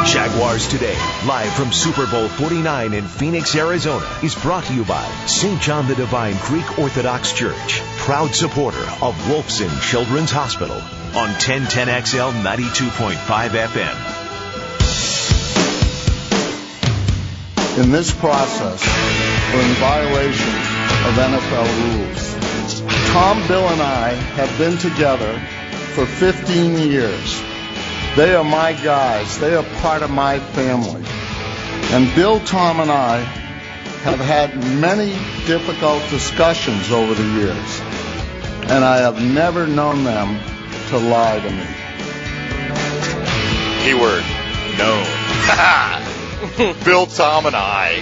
Jaguars Today, live from Super Bowl 49 in Phoenix, Arizona, is brought to you by St. John the Divine Greek Orthodox Church, proud supporter of Wolfson Children's Hospital on 1010XL 92.5 FM. In this process, we're in violation of NFL rules. Tom, Bill, and I have been together for 15 years. They are my guys. They are part of my family. And Bill, Tom, and I have had many difficult discussions over the years. And I have never known them to lie to me. Keyword, known. Bill, Tom, and I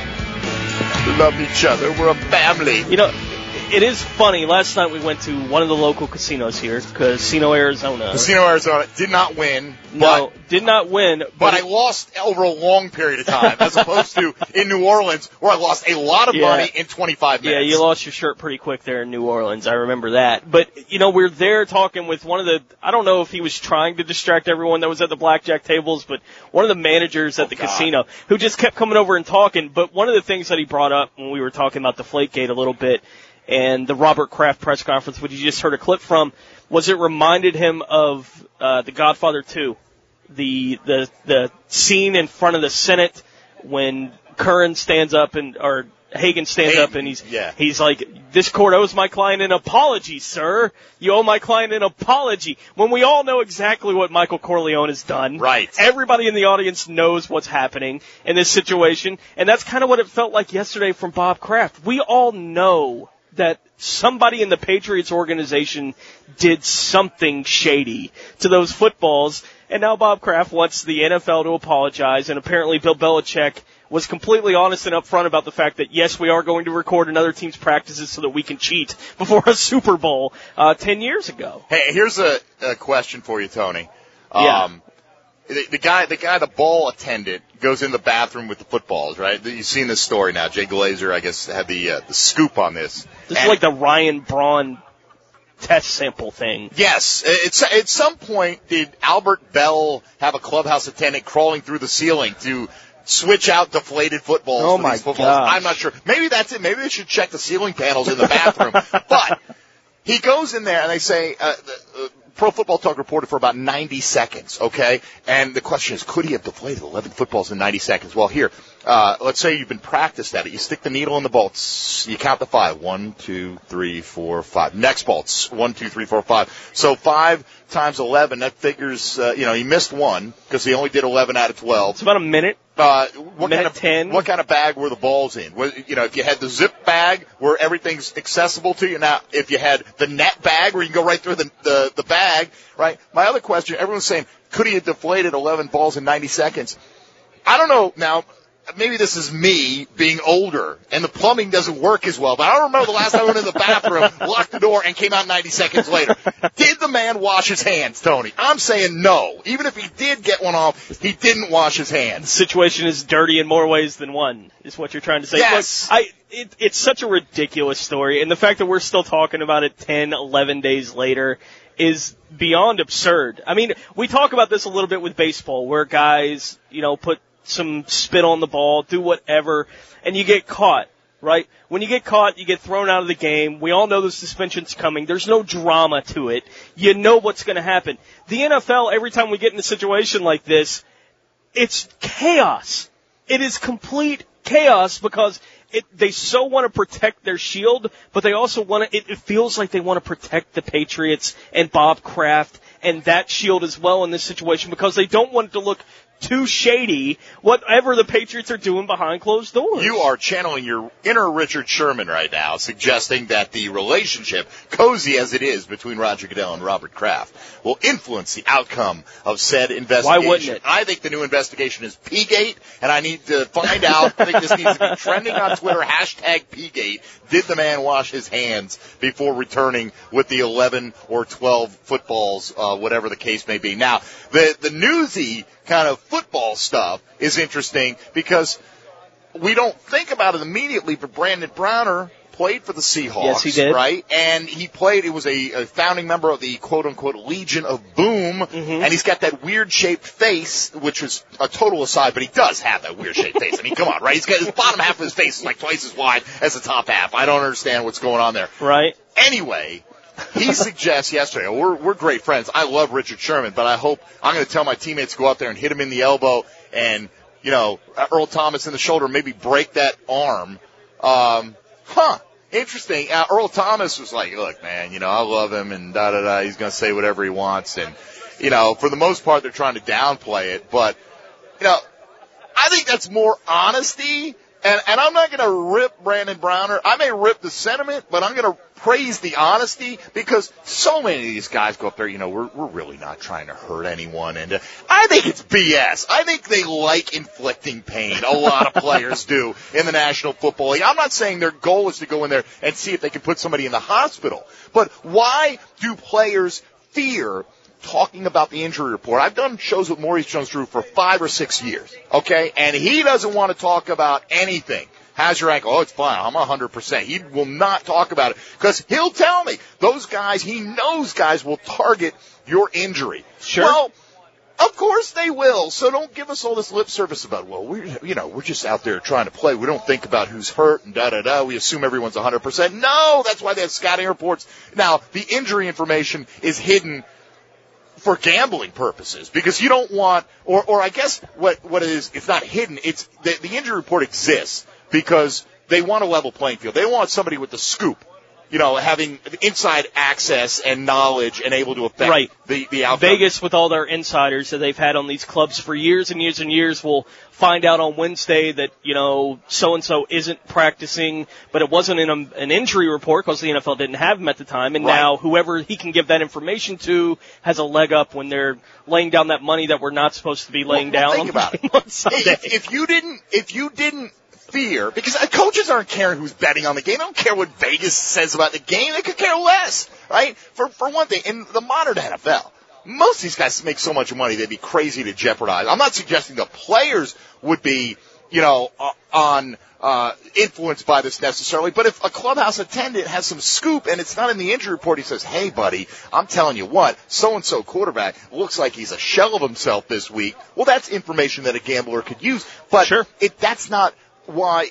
love each other. We're a family. You know, it is funny. Last night we went to one of the local casinos here, Casino Arizona. Casino Arizona did not win. No, did not win. But I lost over a long period of time, as opposed to in New Orleans, where I lost a lot of money in 25 minutes. Yeah, you lost your shirt pretty quick there in New Orleans. I remember that. But, you know, we're there talking with one of the, I don't know if he was trying to distract everyone that was at the blackjack tables, but one of the managers at the casino who just kept coming over and talking. But one of the things that he brought up when we were talking about Deflategate a little bit, and the Robert Kraft press conference, which you just heard a clip from, was it reminded him of The Godfather 2, the scene in front of the Senate when Curran stands up or Hagen stands up and he's like, "This court owes my client an apology, sir. You owe my client an apology." When we all know exactly what Michael Corleone has done. Right. Everybody in the audience knows what's happening in this situation, and that's kind of what it felt like yesterday from Bob Kraft. We all know that somebody in the Patriots organization did something shady to those footballs, and now Bob Kraft wants the NFL to apologize, and apparently Bill Belichick was completely honest and upfront about the fact that, yes, we are going to record another team's practices so that we can cheat before a Super Bowl 10 years ago. Hey, here's a question for you, Tony. Yeah. The ball attendant goes in the bathroom with the footballs, right? You've seen this story now. Jay Glazer, I guess, had the scoop on this. This is like the Ryan Braun test sample thing. Yes. At some point, did Albert Bell have a clubhouse attendant crawling through the ceiling to switch out deflated footballs for these footballs? Gosh. I'm not sure. Maybe that's it. Maybe they should check the ceiling panels in the bathroom. But he goes in there, and they say Pro Football Talk reported for about 90 seconds, okay? And the question is, could he have deflated 11 footballs in 90 seconds? Well, here, let's say you've been practiced at it. You stick the needle in the ball. You count the 5. 1, 2, 3, 4, 5. Next ball, 1, 2, 3, 4, 5. So 5 times 11, that figures, he missed one because he only did 11 out of 12. It's about a minute. What Minute 10. What kind of bag were the balls in? If you had the zip bag where everything's accessible to you. Now, if you had the net bag where you can go right through the bag, right? My other question, everyone's saying, could he have deflated 11 balls in 90 seconds? I don't know. Now, maybe this is me being older and the plumbing doesn't work as well, but I don't remember the last time I went in the bathroom, locked the door, and came out 90 seconds later. Did the man wash his hands, Tony? I'm saying no. Even if he did get one off, he didn't wash his hands. The situation is dirty in more ways than one, is what you're trying to say. Yes. Look, it's such a ridiculous story, and the fact that we're still talking about it 10, 11 days later is beyond absurd. I mean, we talk about this a little bit with baseball, where guys, put some spit on the ball, do whatever, and you get caught, right? When you get caught, you get thrown out of the game. We all know the suspension's coming. There's no drama to it. You know what's going to happen. The NFL, every time we get in a situation like this, it's chaos. It is complete chaos because they so want to protect their shield, but they also it feels like they want to protect the Patriots and Bob Kraft and that shield as well in this situation because they don't want it to look too shady, whatever the Patriots are doing behind closed doors. You are channeling your inner Richard Sherman right now, suggesting that the relationship, cozy as it is between Roger Goodell and Robert Kraft, will influence the outcome of said investigation. Why wouldn't it? I think the new investigation is P-Gate, and I need to find out. I think this needs to be trending on Twitter, hashtag P-Gate. Did the man wash his hands before returning with the 11 or 12 footballs, whatever the case may be? Now, the newsy kind of football stuff is interesting because we don't think about it immediately, but Brandon Browner played for the Seahawks. Yes, he did. Right? And he was a founding member of the quote-unquote Legion of Boom, and he's got that weird-shaped face, which is a total aside, but he does have that weird-shaped face. I mean, come on, right? He's got his bottom half of his face is like twice as wide as the top half. I don't understand what's going on there. Right. Anyway, he suggests yesterday, we're great friends. I love Richard Sherman, but I'm going to tell my teammates to go out there and hit him in the elbow and, Earl Thomas in the shoulder, maybe break that arm. Interesting. Earl Thomas was like, look, man, I love him and da-da-da. He's going to say whatever he wants. And, for the most part, they're trying to downplay it. But, I think that's more honesty. And I'm not going to rip Brandon Browner. I may rip the sentiment, but I'm going to praise the honesty because so many of these guys go up there, we're really not trying to hurt anyone. And I think it's BS. I think they like inflicting pain. A lot of players do in the National Football League. I'm not saying their goal is to go in there and see if they can put somebody in the hospital. But why do players fear talking about the injury report? I've done shows with Maurice Jones-Drew for 5 or 6 years, okay? And he doesn't want to talk about anything. How's your ankle? Oh, it's fine. I'm 100%. He will not talk about it because he'll tell me he knows guys will target your injury. Sure. Well, of course they will. So don't give us all this lip service about, we're just out there trying to play. We don't think about who's hurt and da-da-da. We assume everyone's 100%. No, that's why they have scouting reports. Now, the injury information is hidden for gambling purposes because you don't want, or I guess what it is, it's not hidden. It's the injury report exists because they want a level playing field. They want somebody with the scoop, having inside access and knowledge and able to affect the outcome. Vegas, with all their insiders that they've had on these clubs for years and years and years, will find out on Wednesday that, so-and-so isn't practicing, but it wasn't in an injury report because the NFL didn't have him at the time, and now whoever he can give that information to has a leg up when they're laying down that money that we're not supposed to be laying down think about it. on Sunday. If you didn't fear, because coaches aren't caring who's betting on the game. They don't care what Vegas says about the game. They could care less, right? For one thing, in the modern NFL, most of these guys make so much money they'd be crazy to jeopardize. I'm not suggesting the players would be, influenced by this necessarily, but if a clubhouse attendant has some scoop and it's not in the injury report, he says, hey, buddy, I'm telling you what, so-and-so quarterback looks like he's a shell of himself this week. Well, that's information that a gambler could use, but that's not why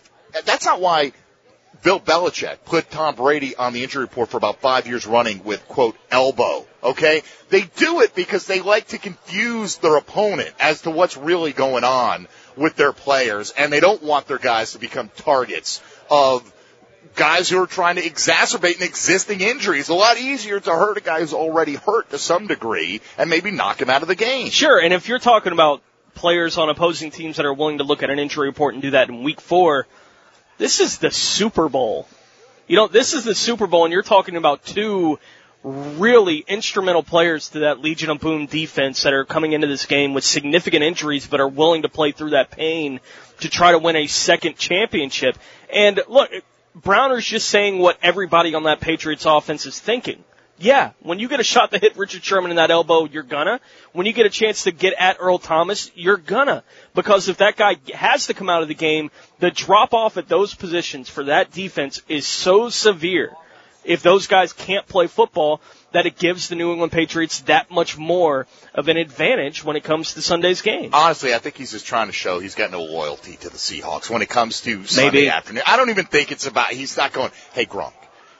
Bill Belichick put Tom Brady on the injury report for about 5 years running with, quote, elbow, okay? They do it because they like to confuse their opponent as to what's really going on with their players, and they don't want their guys to become targets of guys who are trying to exacerbate an existing injury. It's a lot easier to hurt a guy who's already hurt to some degree and maybe knock him out of the game. Sure, and if you're talking about players on opposing teams that are willing to look at an injury report and do that in week 4, this is the Super Bowl. This is the Super Bowl, and you're talking about two really instrumental players to that Legion of Boom defense that are coming into this game with significant injuries but are willing to play through that pain to try to win a second championship. And look, Browner's just saying what everybody on that Patriots offense is thinking. Yeah, when you get a shot to hit Richard Sherman in that elbow, you're gonna. When you get a chance to get at Earl Thomas, you're gonna. Because if that guy has to come out of the game, the drop-off at those positions for that defense is so severe, if those guys can't play football, that it gives the New England Patriots that much more of an advantage when it comes to Sunday's game. Honestly, I think he's just trying to show he's got no loyalty to the Seahawks when it comes to Sunday afternoon. I don't even think it's about, he's not going, hey, Gronk,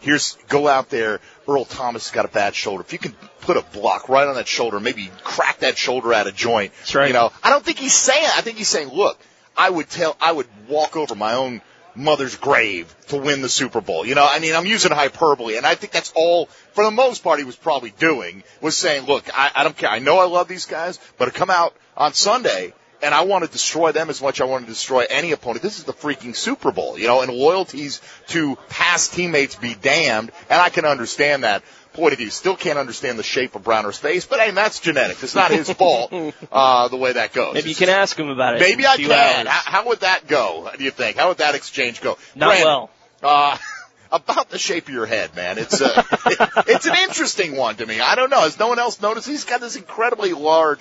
go out there. Earl Thomas has got a bad shoulder. If you can put a block right on that shoulder, maybe crack that shoulder out of joint. That's right. I don't think he's saying, I think he's saying, look, I would walk over my own mother's grave to win the Super Bowl. I'm using hyperbole, and I think that's all, for the most part, he was probably doing, was saying, look, I don't care. I know I love these guys, but to come out on Sunday, and I want to destroy them as much as I want to destroy any opponent. This is the freaking Super Bowl, and loyalties to past teammates be damned, and I can understand that point of view. Still can't understand the shape of Browner's face, but hey, that's genetic. It's not his fault, the way that goes. Maybe you can ask him about it. Maybe I can. How would that go, do you think? How would that exchange go? Not Brandon, well. About the shape of your head, man. It's it's an interesting one to me. I don't know. Has no one else noticed? He's got this incredibly large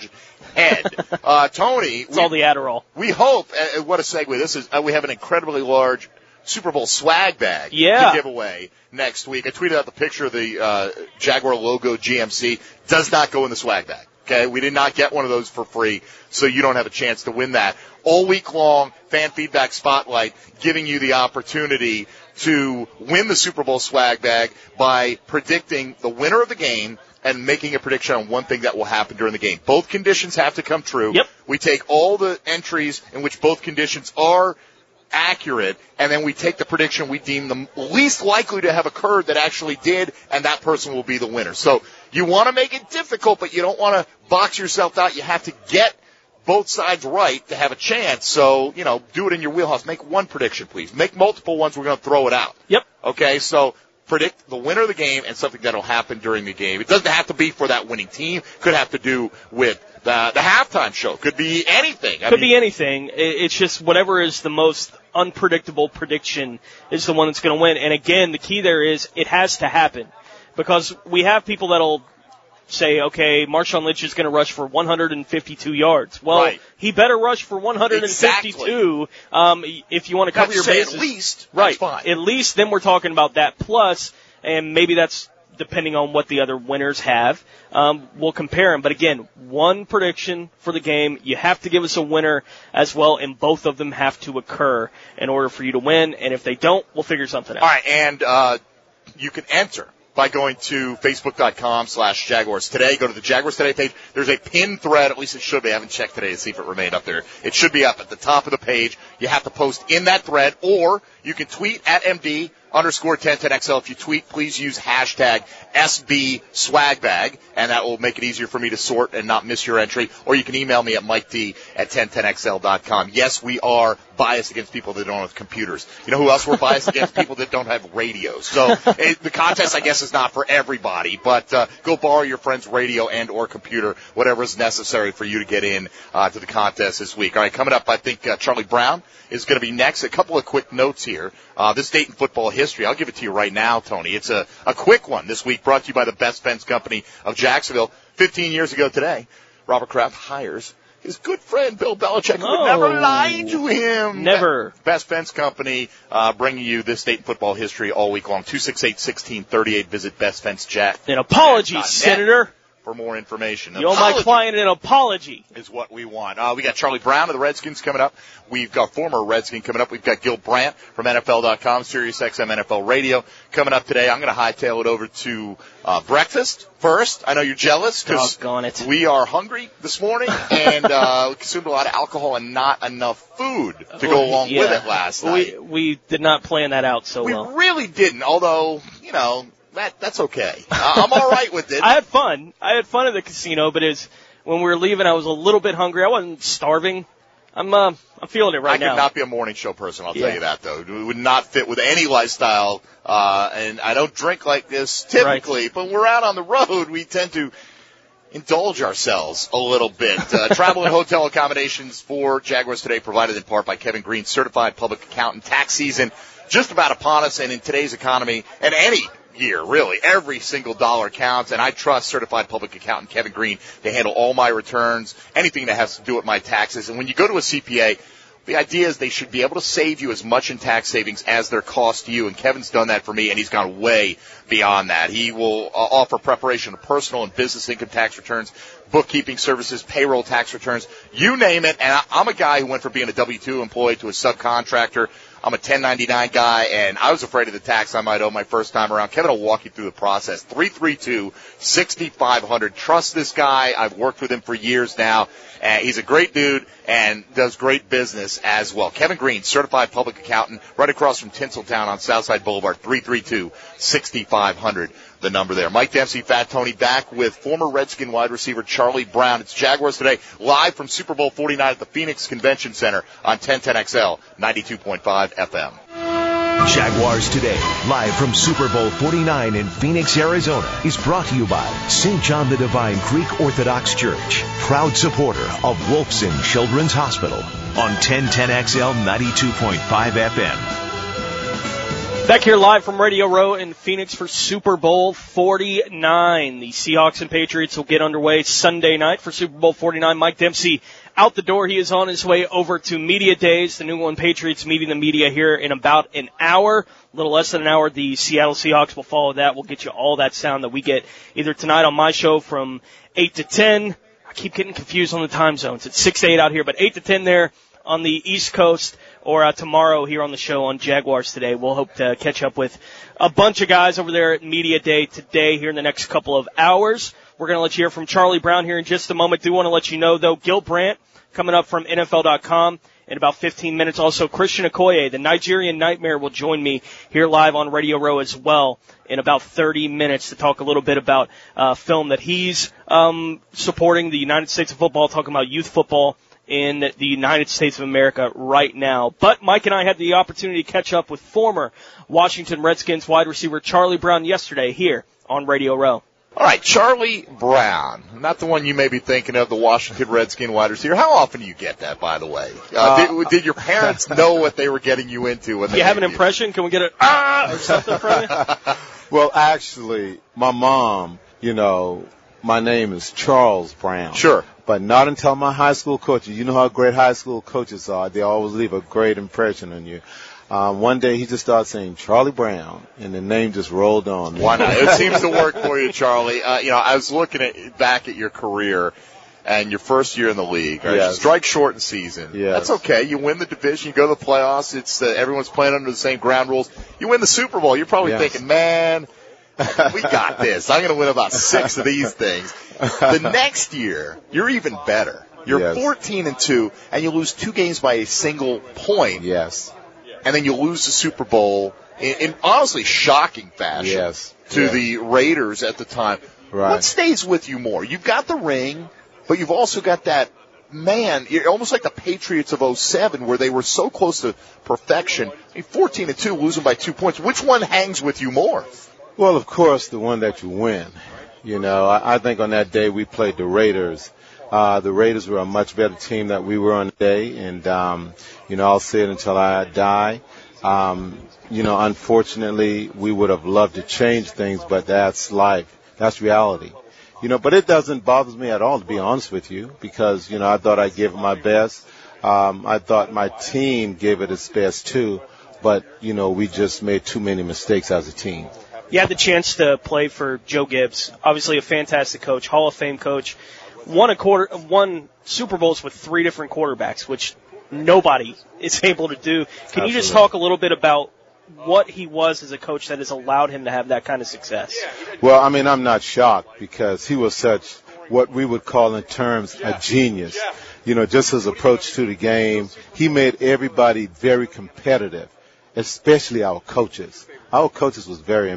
head. Tony. It's all the Adderall. We hope, what a segue this is, we have an incredibly large Super Bowl swag bag to give away next week. I tweeted out the picture of the Jaguar logo GMC. Does not go in the swag bag. Okay, we did not get one of those for free, so you don't have a chance to win that. All week long, Fan Feedback Spotlight giving you the opportunity to win the Super Bowl swag bag by predicting the winner of the game and making a prediction on one thing that will happen during the game. Both conditions have to come true. Yep. We take all the entries in which both conditions are accurate, and then we take the prediction we deem the least likely to have occurred that actually did, and that person will be the winner. So you want to make it difficult, but you don't want to box yourself out. You have to get both sides right to have a chance. So, do it in your wheelhouse. Make one prediction, please. Make multiple ones. We're going to throw it out. Yep. Okay, so predict the winner of the game and something that will happen during the game. It doesn't have to be for that winning team. Could have to do with the halftime show. Could be anything. Could be anything. It's just whatever is the most unpredictable prediction is the one that's going to win. And again, the key there is it has to happen, because we have people that'll say, okay, Marshawn Lynch is going to rush for 152 yards. Well, right. He better rush for 152 if you want to cover your bases. At least, right? Fine. At least, then we're talking about that plus, and maybe that's depending on what the other winners have. We'll compare them. But again, one prediction for the game. You have to give us a winner as well, and both of them have to occur in order for you to win. And if they don't, we'll figure something out. All right, and you can enter by going to Facebook.com/Jaguars Today. Go to the Jaguars Today page. There's a pinned thread, at least it should be. I haven't checked today to see if it remained up there. It should be up at the top of the page. You have to post in that thread, or you can tweet at MD_1010XL. If you tweet, please use hashtag SBSwagbag, and that will make it easier for me to sort and not miss your entry. Or you can email me at MikeD@1010XL.com. Yes, we are biased against people that don't have computers. You know who else we're biased against? People that don't have radios. So the contest, I guess, is not for everybody, but go borrow your friend's radio and or computer, whatever is necessary for you to get in to the contest this week. All right, coming up, I think Charlie Brown is going to be next. A couple of quick notes here. This date in football history, I'll give it to you right now, Tony. It's a quick one this week, brought to you by the Best Fence Company of Jacksonville. 15 years ago today, Robert Kraft hires his good friend Bill Belichick, who would never lie to him. Never. Best Fence Company bringing you this date in football history all week long. 268-1638. Visit Best Fence Jack. An apology, Senator. For more information. You owe my client an apology. Is what we want. We got Charlie Brown of the Redskins coming up. We've got former Redskin coming up. We've got Gil Brandt from NFL.com, Sirius XM NFL Radio coming up today. I'm going to hightail it over to breakfast first. I know you're jealous because we are hungry this morning and we consumed a lot of alcohol and not enough food to go along with it last night. We did not plan that out so well. We really didn't, although, that's okay. I'm all right with it. I had fun. At the casino, but when we were leaving, I was a little bit hungry. I wasn't starving. I'm feeling it right now. I could not be a morning show person, I'll tell you that, though. It would not fit with any lifestyle, and I don't drink like this typically, but when we're out on the road, we tend to indulge ourselves a little bit. Travel and hotel accommodations for Jaguars Today provided in part by Kevin Green, certified public accountant. Tax season just about upon us, and in today's economy, and any year, really, every single dollar counts, and I trust certified public accountant Kevin Green to handle all my returns, anything that has to do with my taxes. And when you go to a CPA, the idea is they should be able to save you as much in tax savings as their cost to you, and Kevin's done that for me, and he's gone way beyond that. He will offer preparation of personal and business income tax returns, bookkeeping services, payroll tax returns, you name it. And I'm a guy who went from being a W-2 employee to a subcontractor. I'm a 1099 guy, and I was afraid of the tax I might owe my first time around. Kevin will walk you through the process. 332-6500. Trust this guy. I've worked with him for years now. He's a great dude and does great business as well. Kevin Green, certified public accountant, right across from Tinseltown on Southside Boulevard. 332-6500. The number there. Mike Dempsey, Fat Tony, back with former Redskin wide receiver Charlie Brown. It's Jaguars Today, live from Super Bowl 49 at the Phoenix Convention Center on 1010XL, 92.5 FM. Jaguars Today, live from Super Bowl 49 in Phoenix, Arizona, is brought to you by St. John the Divine Creek Orthodox Church, proud supporter of Wolfson Children's Hospital on 1010XL, 92.5 FM. Back here live from Radio Row in Phoenix for Super Bowl 49. The Seahawks and Patriots will get underway Sunday night for Super Bowl 49. Mike Dempsey out the door. He is on his way over to Media Days. The New England Patriots meeting the media here in about an hour. A little less than an hour. The Seattle Seahawks will follow that. We'll get you all that sound that we get either tonight on my show from 8 to 10. I keep getting confused on the time zones. It's 6 to 8 out here, but 8 to 10 there on the East Coast, or tomorrow here on the show on Jaguars Today. We'll hope to catch up with a bunch of guys over there at Media Day today here in the next couple of hours. We're going to let you hear from Charlie Brown here in just a moment. Do want to let you know, though, Gil Brandt coming up from NFL.com in about 15 minutes. Also, Christian Okoye, the Nigerian Nightmare, will join me here live on Radio Row as well in about 30 minutes to talk a little bit about film that he's supporting, the United States of football, talking about youth football in the United States of America right now. But Mike and I had the opportunity to catch up with former Washington Redskins wide receiver Charlie Brown yesterday here on Radio Row. All right, Charlie Brown, not the one you may be thinking of, the Washington Redskin wide receiver. How often do you get that, by the way? Did your parents know what they were getting you into? When do you have an impression? Can we get or something from you? Well, actually, my mom, my name is Charles Brown. Sure. But not until my high school coaches. You know how great high school coaches are. They always leave a great impression on you. One day he just started saying Charlie Brown, and the name just rolled on. Why not? It seems to work for you, Charlie. I was looking back at your career and your first year in the league. Right? Yes. You strike short in season. Yes. That's okay. You win the division. You go to the playoffs. It's everyone's playing under the same ground rules. You win the Super Bowl. You're probably thinking, man, we got this. I'm going to win about 6 of these things. The next year, you're even better. You're 14-2, and you lose 2 games by a single point. Yes. And then you lose the Super Bowl in honestly shocking fashion to the Raiders at the time. Right. What stays with you more? You've got the ring, but you've also got that, you're almost like the Patriots of 07 where they were so close to perfection. 14-2, losing by 2 points. Which one hangs with you more? Well, of course, the one that you win. I think on that day we played the Raiders. The Raiders were a much better team than we were on the day, and, I'll say it until I die. Unfortunately, we would have loved to change things, but that's life. That's reality. But it doesn't bother me at all, to be honest with you, because, I thought I gave it my best. I thought my team gave it its best, too, but, we just made too many mistakes as a team. You had the chance to play for Joe Gibbs, obviously a fantastic coach, Hall of Fame coach. Won Super Bowls with 3 different quarterbacks, which nobody is able to do. Can you just talk a little bit about what he was as a coach that has allowed him to have that kind of success? Well, I'm not shocked because he was such what we would call in terms a genius. Just his approach to the game, he made everybody very competitive, especially our coaches. Our coaches was very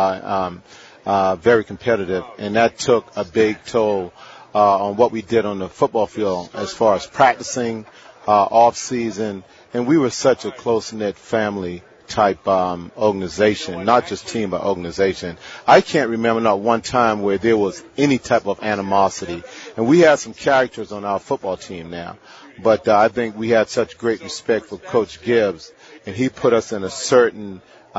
competitive, and that took a big toll on what we did on the football field as far as practicing, off season, and we were such a close-knit family type organization, not just team but organization. I can't remember not one time where there was any type of animosity, and we had some characters on our football team now, but I think we had such great respect for Coach Gibbs, and he put us in a certain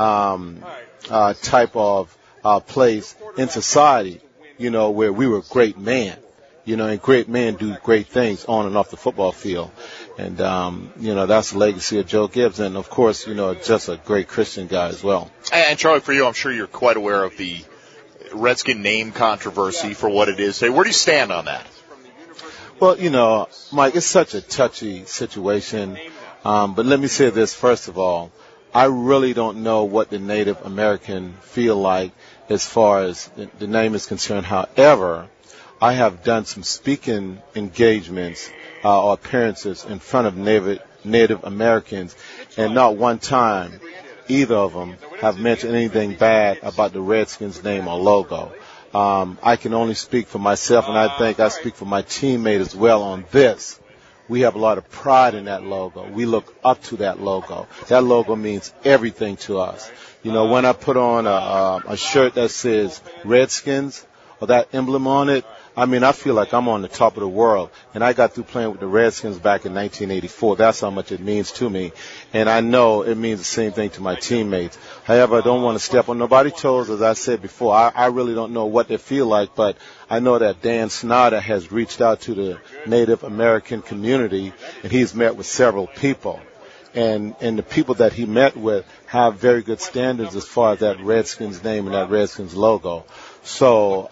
type of place in society, where we were great men. And great men do great things on and off the football field. And, that's the legacy of Joe Gibbs. And, of course, just a great Christian guy as well. And, Charlie, for you, I'm sure you're quite aware of the Redskin name controversy for what it is. Where do you stand on that? Well, Mike, it's such a touchy situation. But let me say this, first of all. I really don't know what the Native American feel like as far as the name is concerned. However, I have done some speaking engagements or appearances in front of Native Americans, and not one time either of them have mentioned anything bad about the Redskins name or logo. I can only speak for myself, and I think I speak for my teammate as well on this. We have a lot of pride in that logo. We look up to that logo. That logo means everything to us. When I put on a shirt that says Redskins or that emblem on it, I mean, I feel like I'm on the top of the world, and I got through playing with the Redskins back in 1984. That's how much it means to me, and I know it means the same thing to my teammates. However, I don't want to step on nobody's toes, as I said before. I really don't know what they feel like, but I know that Dan Snyder has reached out to the Native American community, and he's met with several people. And the people that he met with have very good standards as far as that Redskins name and that Redskins logo. So,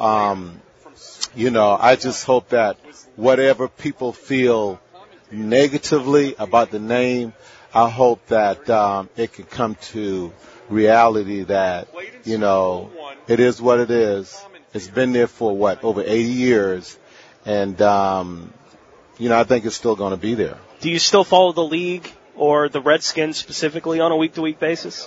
I just hope that whatever people feel negatively about the name, I hope that it can come to reality that, it is what it is. It's been there for, over 80 years. And, I think it's still going to be there. Do you still follow the league or the Redskins specifically on a week-to-week basis?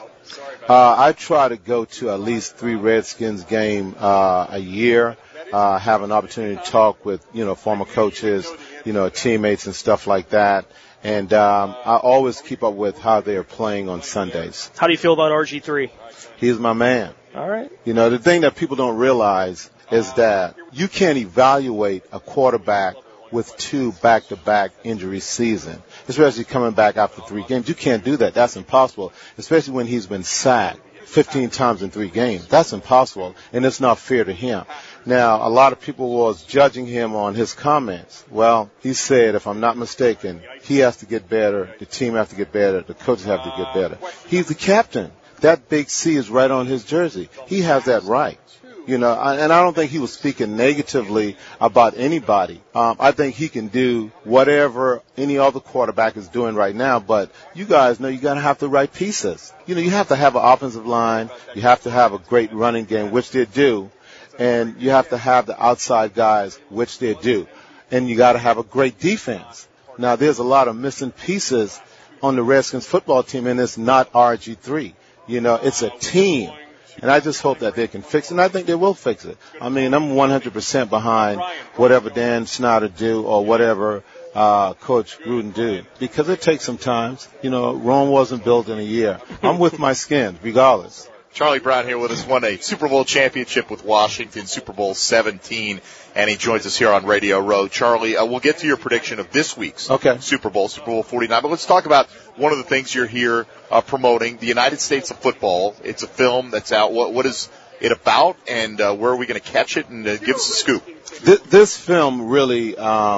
I try to go to at least 3 Redskins game a year. Have an opportunity to talk with, former coaches, teammates and stuff like that. And I always keep up with how they are playing on Sundays. How do you feel about RG3? He's my man. All right. The thing that people don't realize is that you can't evaluate a quarterback with 2 back-to-back injury season, especially coming back after 3 games. You can't do that. That's impossible, especially when he's been sacked 15 times in 3 games. That's impossible, and it's not fair to him. Now, a lot of people was judging him on his comments. Well, he said, if I'm not mistaken, he has to get better, the team has to get better, the coaches have to get better. He's the captain. That big C is right on his jersey. He has that right. And I don't think he was speaking negatively about anybody. I think he can do whatever any other quarterback is doing right now, but you guys know you got to have the right pieces. You have to have an offensive line. You have to have a great running game, which they do, and you have to have the outside guys, which they do, and you got to have a great defense. Now, there's a lot of missing pieces on the Redskins football team, and it's not RG3. It's a team. And I just hope that they can fix it, and I think they will fix it. I mean, I'm 100% behind whatever Dan Snyder do or whatever Coach Gruden do, because it takes some time. Rome wasn't built in a year. I'm with my skin, regardless. Charlie Brown here with us, won a Super Bowl championship with Washington, Super Bowl 17, and he joins us here on Radio Row. Charlie, we'll get to your prediction of this week's Super Bowl 49, but let's talk about one of the things you're here promoting, the United States of Football. It's a film that's out. What is it about, and where are we going to catch it? And give us a scoop. This film really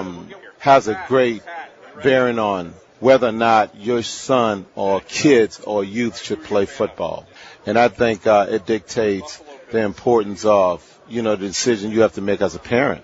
has a great bearing on whether or not your son or kids or youth should play football. And I think it dictates the importance of, the decision you have to make as a parent.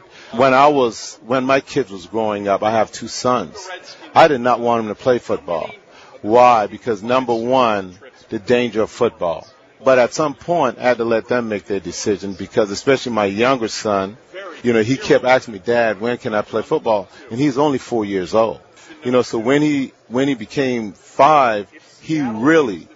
When my kids was growing up, I have 2 sons. I did not want them to play football. Why? Because number one, the danger of football. But at some point, I had to let them make their decision, because especially my younger son, he kept asking me, Dad, when can I play football? And he's only 4 years old. So when he became 5, he really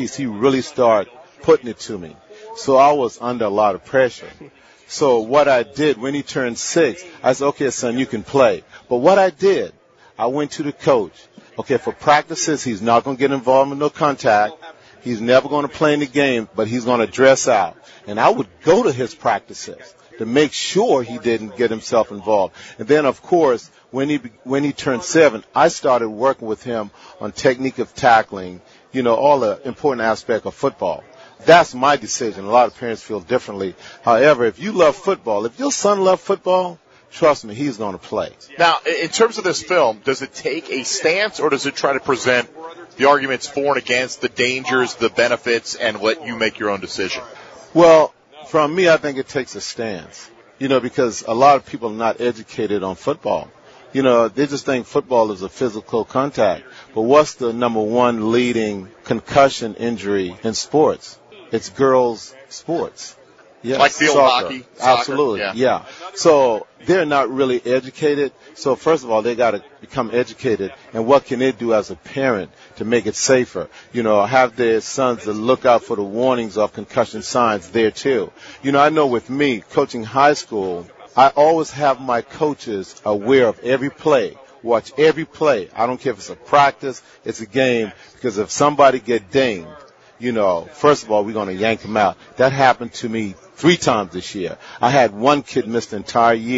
started putting it to me. So I was under a lot of pressure. So what I did, when he turned 6, I said, okay, son, you can play. But what I did, I went to the coach. Okay, for practices, he's not going to get involved in no contact. He's never going to play in the game, but he's going to dress out. And I would go to his practices to make sure he didn't get himself involved. And then, of course, when he turned 7, I started working with him on technique of tackling, all the important aspect of football. That's my decision. A lot of parents feel differently. However, if you love football, if your son loves football, trust me, he's going to play. Now, in terms of this film, does it take a stance, or does it try to present the arguments for and against, the dangers, the benefits, and let you make your own decision? Well, from me, I think it takes a stance, because a lot of people are not educated on football. They just think football is a physical contact. But what's the number one leading concussion injury in sports? It's girls' sports. Yes, like field hockey. Soccer. Absolutely, yeah. So they're not really educated. So first of all, they got to become educated. And what can they do as a parent to make it safer? Have their sons to look out for the warnings of concussion signs there too. I know with me, coaching high school, I always have my coaches aware of every play. Watch every play. I don't care if it's a practice, it's a game, because if somebody get dinged, first of all, we're going to yank them out. That happened to me 3 times this year. I had one kid miss the entire year.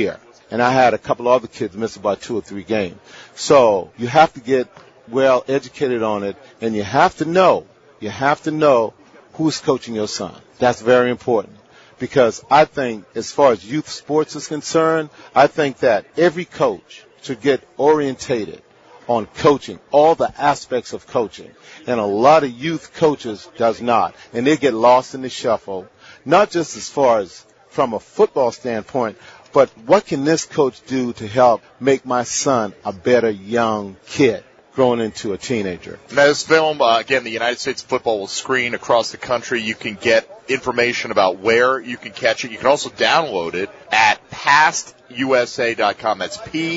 And I had a couple other kids miss about 2 or 3 games. So you have to get well educated on it, and you have to know who's coaching your son. That's very important. Because I think as far as youth sports is concerned, I think that every coach should get orientated on coaching, all the aspects of coaching. And a lot of youth coaches does not. And they get lost in the shuffle, not just as far as from a football standpoint, but what can this coach do to help make my son a better young kid growing into a teenager? Now, this film, again, the United States football will screen across the country. You can get information about where you can catch it. You can also download it at pastusa.com. That's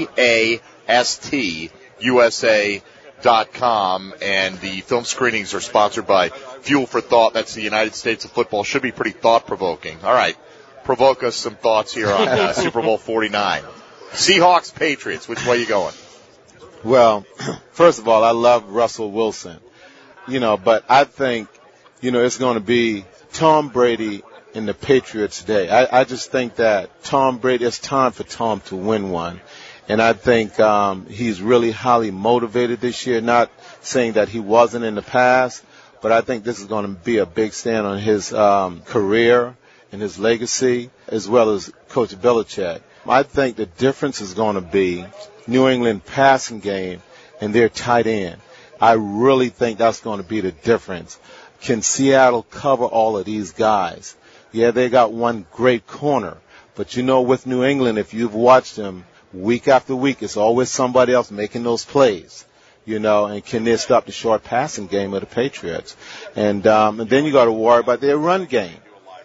PASTUSA.com. And the film screenings are sponsored by Fuel for Thought. That's the United States of football. Should be pretty thought-provoking. All right. Provoke us some thoughts here on Super Bowl 49. Seahawks, Patriots. Which way are you going? Well, first of all, I love Russell Wilson, but I think, it's going to be Tom Brady and the Patriots today. I just think that Tom Brady, it's time for Tom to win one. And I think he's really highly motivated this year, not saying that he wasn't in the past, but I think this is going to be a big stand on his career and his legacy, as well as Coach Belichick. I think the difference is going to be New England passing game and their tight end. I really think that's going to be the difference. Can Seattle cover all of these guys? Yeah, they got one great corner, but with New England, if you've watched them week after week, it's always somebody else making those plays, and can they stop the short passing game of the Patriots? And then you got to worry about their run game,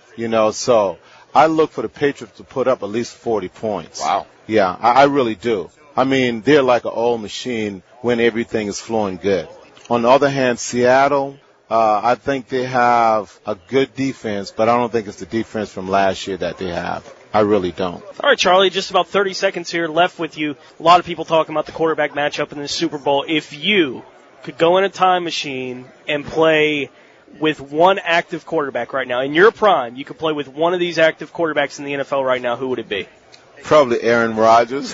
so I look for the Patriots to put up at least 40 points. Wow. Yeah, I really do. I mean, they're like an old machine when everything is flowing good. On the other hand, Seattle, I think they have a good defense, but I don't think it's the defense from last year that they have. I really don't. All right, Charlie, just about 30 seconds here left with you. A lot of people talking about the quarterback matchup in the Super Bowl. If you could go in a time machine and play with one active quarterback right now, in your prime, you could play with one of these active quarterbacks in the NFL right now, who would it be? Probably Aaron Rodgers.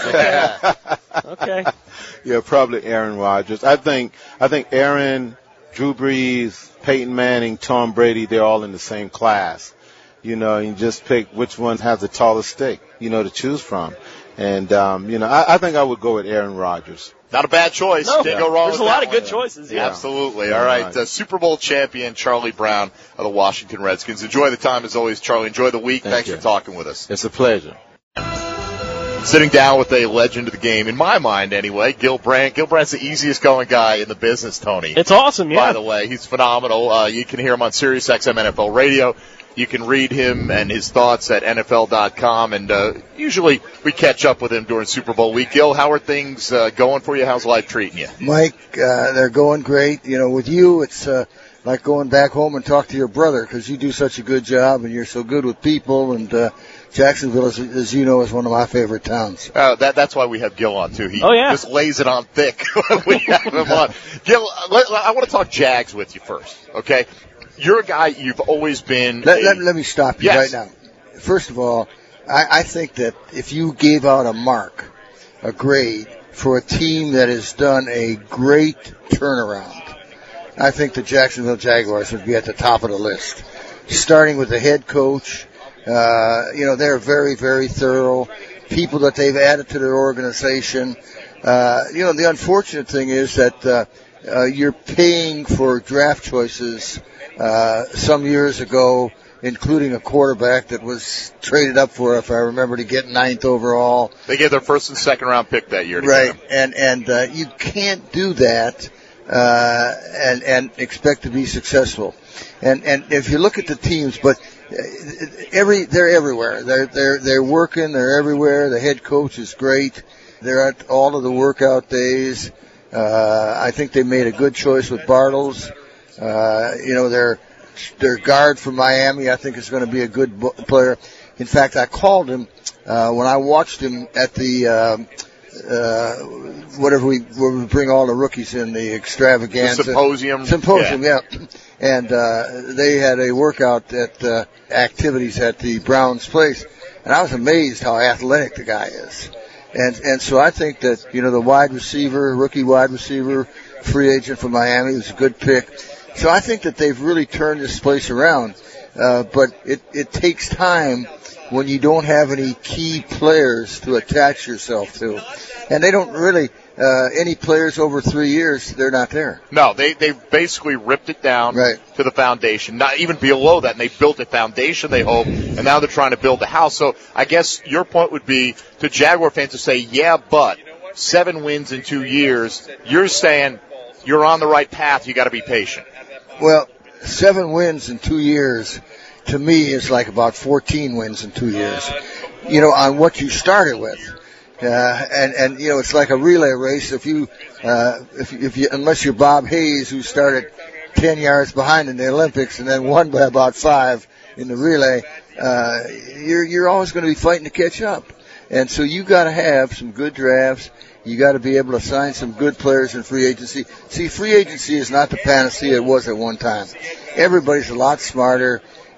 Okay. Yeah, probably Aaron Rodgers. I think Aaron, Drew Brees, Peyton Manning, Tom Brady, they're all in the same class. You just pick which one has the tallest stick, to choose from. And, I think I would go with Aaron Rodgers. Not a bad choice. No, Didn't go wrong there's with a lot that of good one. choices. Yeah. Absolutely. All right. Super Bowl champion Charlie Brown of the Washington Redskins. Enjoy the time as always, Charlie. Enjoy the week. Thanks for talking with us. It's a pleasure. Sitting down with a legend of the game, in my mind anyway, Gil Brandt. Gil Brandt's the easiest going guy in the business, Tony. It's awesome, yeah. By the way, he's phenomenal. You can hear him on Sirius XM NFL Radio. You can read him and his thoughts at NFL.com, and usually we catch up with him during Super Bowl week. Gil, how are things going for you? How's life treating you? Mike, they're going great. With you, it's like going back home and talk to your brother because you do such a good job and you're so good with people. And Jacksonville, as you know, is one of my favorite towns. That's why we have Gil on, too. He just lays it on thick when we have him on. Gil, I want to talk Jags with you first, okay? You're a guy, you've always been... Let me stop you right now. First of all, I think that if you gave out a grade, for a team that has done a great turnaround, I think the Jacksonville Jaguars would be at the top of the list. Starting with the head coach, they're very, very thorough. People that they've added to their organization. The unfortunate thing is that you're paying for draft choices some years ago, including a quarterback that was traded up for, if I remember, to get 9th overall. They gave their first and second round pick that year. Right, and you can't do that and expect to be successful. And if you look at the teams, but they're everywhere. They're working. They're everywhere. The head coach is great. They're at all of the workout days. I think they made a good choice with Bartles. Their guard from Miami, I think, is going to be a good player. In fact, I called him when I watched him at the where we bring all the rookies in, the extravaganza. The symposium. Yeah. And they had a workout at activities at the Browns place, and I was amazed how athletic the guy is. And so I think that, the rookie wide receiver, free agent from Miami was a good pick. So I think that they've really turned this place around. But it takes time when you don't have any key players to attach yourself to. And they don't really, any players over 3 years, they're not there. No, they basically ripped it down to the foundation, not even below that, and they built a foundation, they hope, and now they're trying to build a house. So I guess your point would be to Jaguar fans to say, yeah, but 7 wins in 2 years, you're saying you're on the right path, you got to be patient. Well, 7 wins in 2 years, to me, is like about 14 wins in 2 years, on what you started with. And it's like a relay race. If you, unless you're Bob Hayes, who started 10 yards behind in the Olympics and then won by about 5 in the relay, you're always going to be fighting to catch up. And so you got to have some good drafts. You got to be able to sign some good players in free agency. See, free agency is not the panacea it was at one time. Everybody's a lot smarter.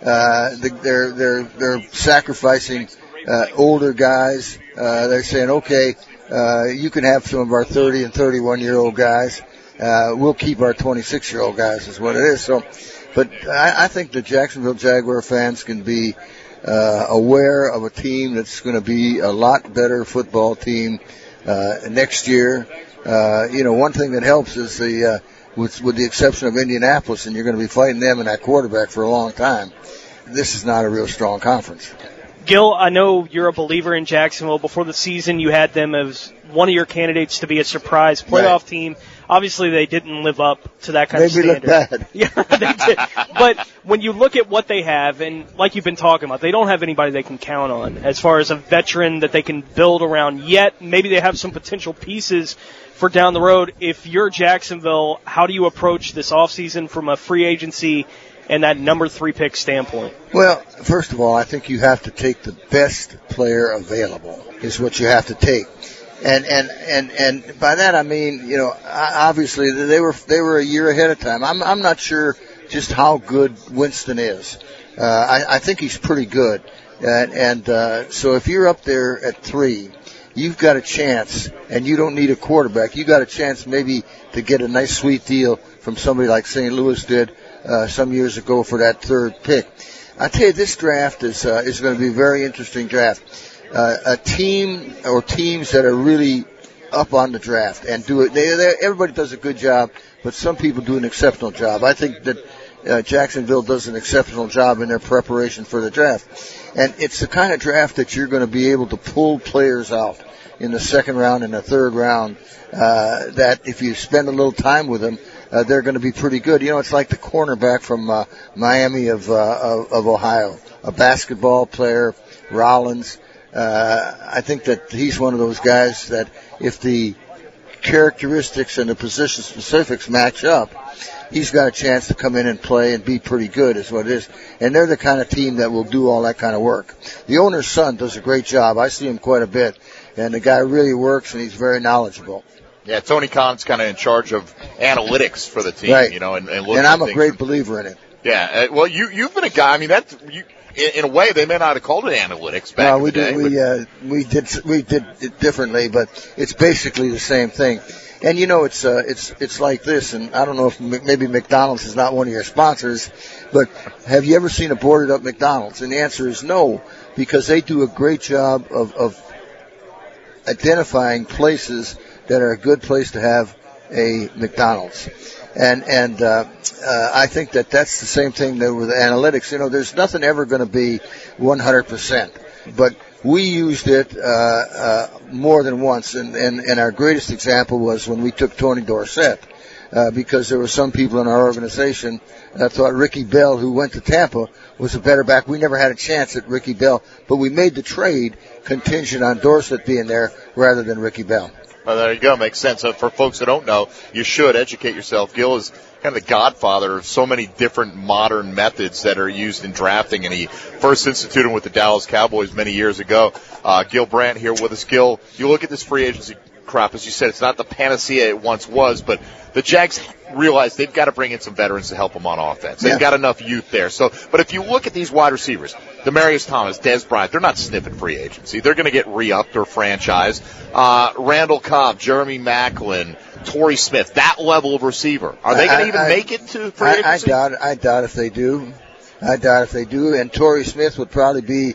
They're sacrificing older guys. They're saying, okay, you can have some of our 30 and 31-year-old guys. We'll keep our 26-year-old guys is what it is. So, but I think the Jacksonville Jaguar fans can be aware of a team that's going to be a lot better football team next year. One thing that helps is with the exception of Indianapolis, and you're going to be fighting them and that quarterback for a long time, this is not a real strong conference. Gil, I know you're a believer in Jacksonville. Before the season, you had them as one of your candidates to be a surprise playoff team. Obviously, they didn't live up to that kind of standard. Maybe look bad. Yeah, they did. But when you look at what they have, and like you've been talking about, they don't have anybody they can count on as far as a veteran that they can build around yet. Maybe they have some potential pieces for down the road. If you're Jacksonville, how do you approach this offseason from a free agency and that number 3 pick standpoint? Well, first of all, I think you have to take the best player available is what you have to take. And by that I mean, obviously they were a year ahead of time. I'm not sure just how good Winston is. I think he's pretty good. So if you're up there at 3, you've got a chance, and you don't need a quarterback. You got a chance maybe to get a nice sweet deal from somebody like St. Louis did some years ago for that 3rd pick. I tell you, this draft is going to be a very interesting draft. A team or teams that are really up on the draft and do it. Everybody does a good job, but some people do an exceptional job. I think that Jacksonville does an exceptional job in their preparation for the draft. And it's the kind of draft that you're going to be able to pull players out in the 2nd round and the 3rd round that if you spend a little time with them, they're going to be pretty good. It's like the cornerback from Miami of Ohio, a basketball player, Rollins. I think that he's one of those guys that if the characteristics and the position specifics match up, he's got a chance to come in and play and be pretty good is what it is. And they're the kind of team that will do all that kind of work. The owner's son does a great job. I see him quite a bit. And the guy really works, and he's very knowledgeable. Yeah, Tony Khan's kind of in charge of analytics for the team, right. And I'm a great believer in it. Yeah, well, you've been a guy. I mean, in a way, they may not have called it analytics back in the day. We did it differently, but it's basically the same thing. And it's like this, and I don't know if maybe McDonald's is not one of your sponsors, but have you ever seen a boarded up McDonald's? And the answer is no, because they do a great job of identifying places that are a good place to have a McDonald's. And I think that that's the same thing with analytics. There's nothing ever going to be 100%, but we used it more than once, and our greatest example was when we took Tony Dorsett, because there were some people in our organization that thought Ricky Bell, who went to Tampa, was a better back. We never had a chance at Ricky Bell, but we made the trade contingent on Dorsett being there rather than Ricky Bell. Well, there you go. Makes sense. For folks that don't know, you should educate yourself. Gil is kind of the godfather of so many different modern methods that are used in drafting, and he first instituted them with the Dallas Cowboys many years ago. Gil Brandt here with us. Gil, you look at this free agency crop. As you said, it's not the panacea it once was, but the Jags realize they've got to bring in some veterans to help them on offense. They've got enough youth there. So, but if you look at these wide receivers, Demaryius Thomas, Dez Bryant, they're not sniffing free agency. They're going to get re-upped or franchised. Randall Cobb, Jeremy Maclin, Torrey Smith, that level of receiver. Are they going to even make it to free agency? I doubt if they do. And Torrey Smith would probably be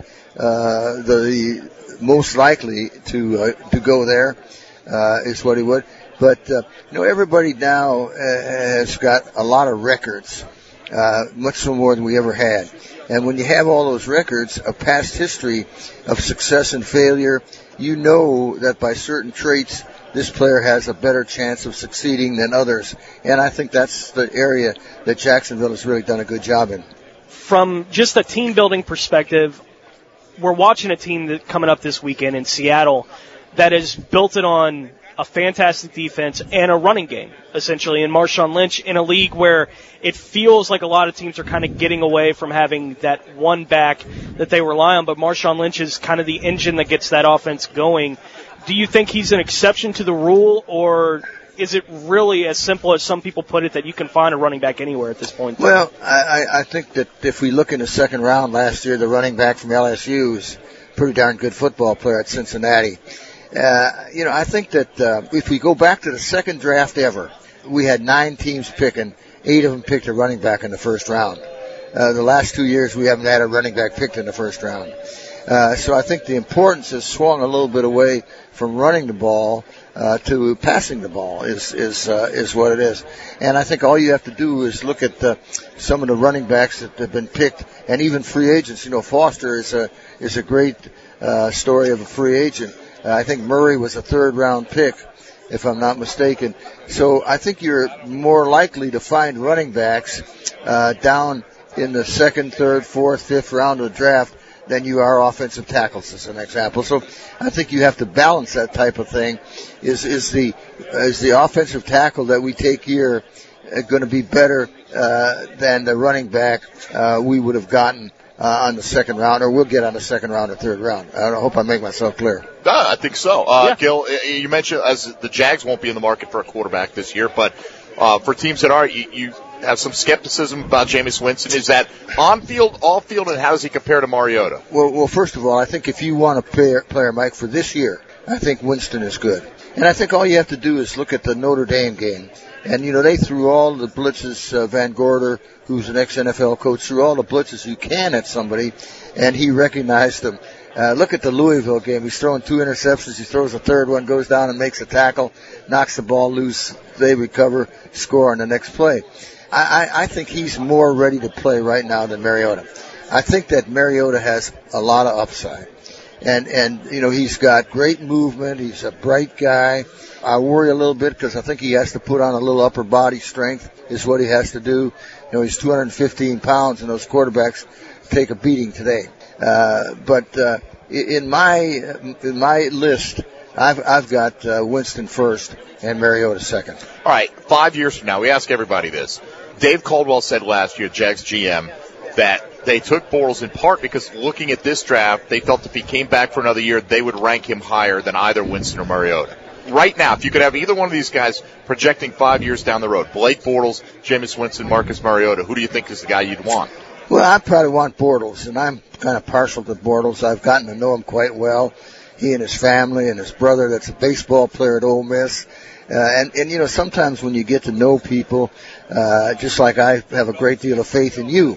the most likely to go there, is what he would. But everybody now has got a lot of records, much more than we ever had. And when you have all those records, a past history of success and failure, you know that by certain traits, this player has a better chance of succeeding than others. And I think that's the area that Jacksonville has really done a good job in. From just a team building perspective, we're watching a team that coming up this weekend in Seattle that has built it on a fantastic defense and a running game, essentially, in Marshawn Lynch, in a league where it feels like a lot of teams are kind of getting away from having that one back that they rely on, but Marshawn Lynch is kind of the engine that gets that offense going. Do you think he's an exception to the rule, or is it really as simple as some people put it that you can find a running back anywhere at this point? Well, I think that if we look in the second round last year, the running back from LSU is a pretty darn good football player at Cincinnati. I think that if we go back to the second draft ever, we had 9 teams picking. 8 of them picked a running back in the first round. The last 2 years, we haven't had a running back picked in the first round. So I think the importance has swung a little bit away from running the ball to passing the ball is what it is. And I think all you have to do is look at some of the running backs that have been picked, and even free agents. Foster is a great story of a free agent. I think Murray was a 3rd-round pick, if I'm not mistaken. So I think you're more likely to find running backs down in the 2nd, 3rd, 4th, 5th round of the draft than you are offensive tackles, as an example. So I think you have to balance that type of thing. Is the offensive tackle that we take here going to be better than the running back we would have gotten on the 2nd round, or we'll get on the 2nd round or 3rd round? I hope I make myself clear. No, I think so. Gil, you mentioned as the Jags won't be in the market for a quarterback this year, but for teams that are, you have some skepticism about Jameis Winston. Is that on field, off field, and how does he compare to Mariota? Well, first of all, I think if you want a player, Mike, for this year, I think Winston is good. And I think all you have to do is look at the Notre Dame game. And, they threw all the blitzes, Van Gorder, who's an ex-NFL coach, threw all the blitzes you can at somebody, and he recognized them. Look at the Louisville game. He's throwing 2 interceptions. He throws a 3rd one, goes down and makes a tackle, knocks the ball loose. They recover, score on the next play. I think he's more ready to play right now than Mariota. I think that Mariota has a lot of upside. And he's got great movement. He's a bright guy. I worry a little bit because I think he has to put on a little upper body strength is what he has to do. He's 215 pounds, and those quarterbacks take a beating today. But in my list, I've got Winston first and Mariota second. All right, 5 years from now, we ask everybody this. Dave Caldwell said last year, Jags GM, that they took Bortles in part because looking at this draft, they felt if he came back for another year, they would rank him higher than either Winston or Mariota. Right now, if you could have either one of these guys projecting 5 years down the road, Blake Bortles, Jameis Winston, Marcus Mariota, who do you think is the guy you'd want? Well, I probably want Bortles, and I'm kind of partial to Bortles. I've gotten to know him quite well. He and his family and his brother that's a baseball player at Ole Miss. And sometimes when you get to know people, just like I have a great deal of faith in you,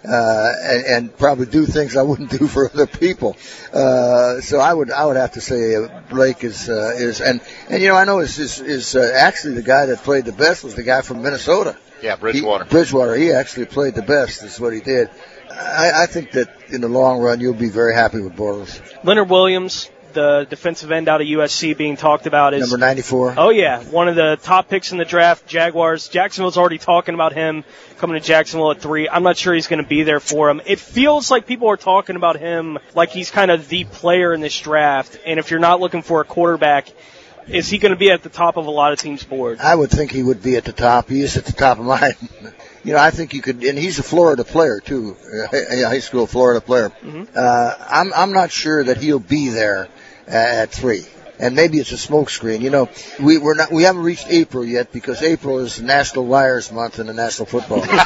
and probably do things I wouldn't do for other people. So I would have to say Blake is and I know is actually the guy that played the best was the guy from Minnesota. Yeah, Bridgewater. Bridgewater, he actually played the best, is what he did. I think that in the long run, you'll be very happy with Bortles. Leonard Williams, the defensive end out of USC being talked about, is number 94. Oh yeah, one of the top picks in the draft. Jaguars. Jacksonville's already talking about him coming to Jacksonville at 3. I'm not sure he's going to be there for him. It feels like people are talking about him like he's kind of the player in this draft. And if you're not looking for a quarterback, is he going to be at the top of a lot of teams' boards? I would think he would be at the top. He is at the top of mine. I think you could, and he's a Florida player too, a high school Florida player. Mm-hmm. I'm not sure that he'll be there at 3. And maybe it's a smokescreen. You know, we haven't reached April yet because April is National Liars Month in the National Football League.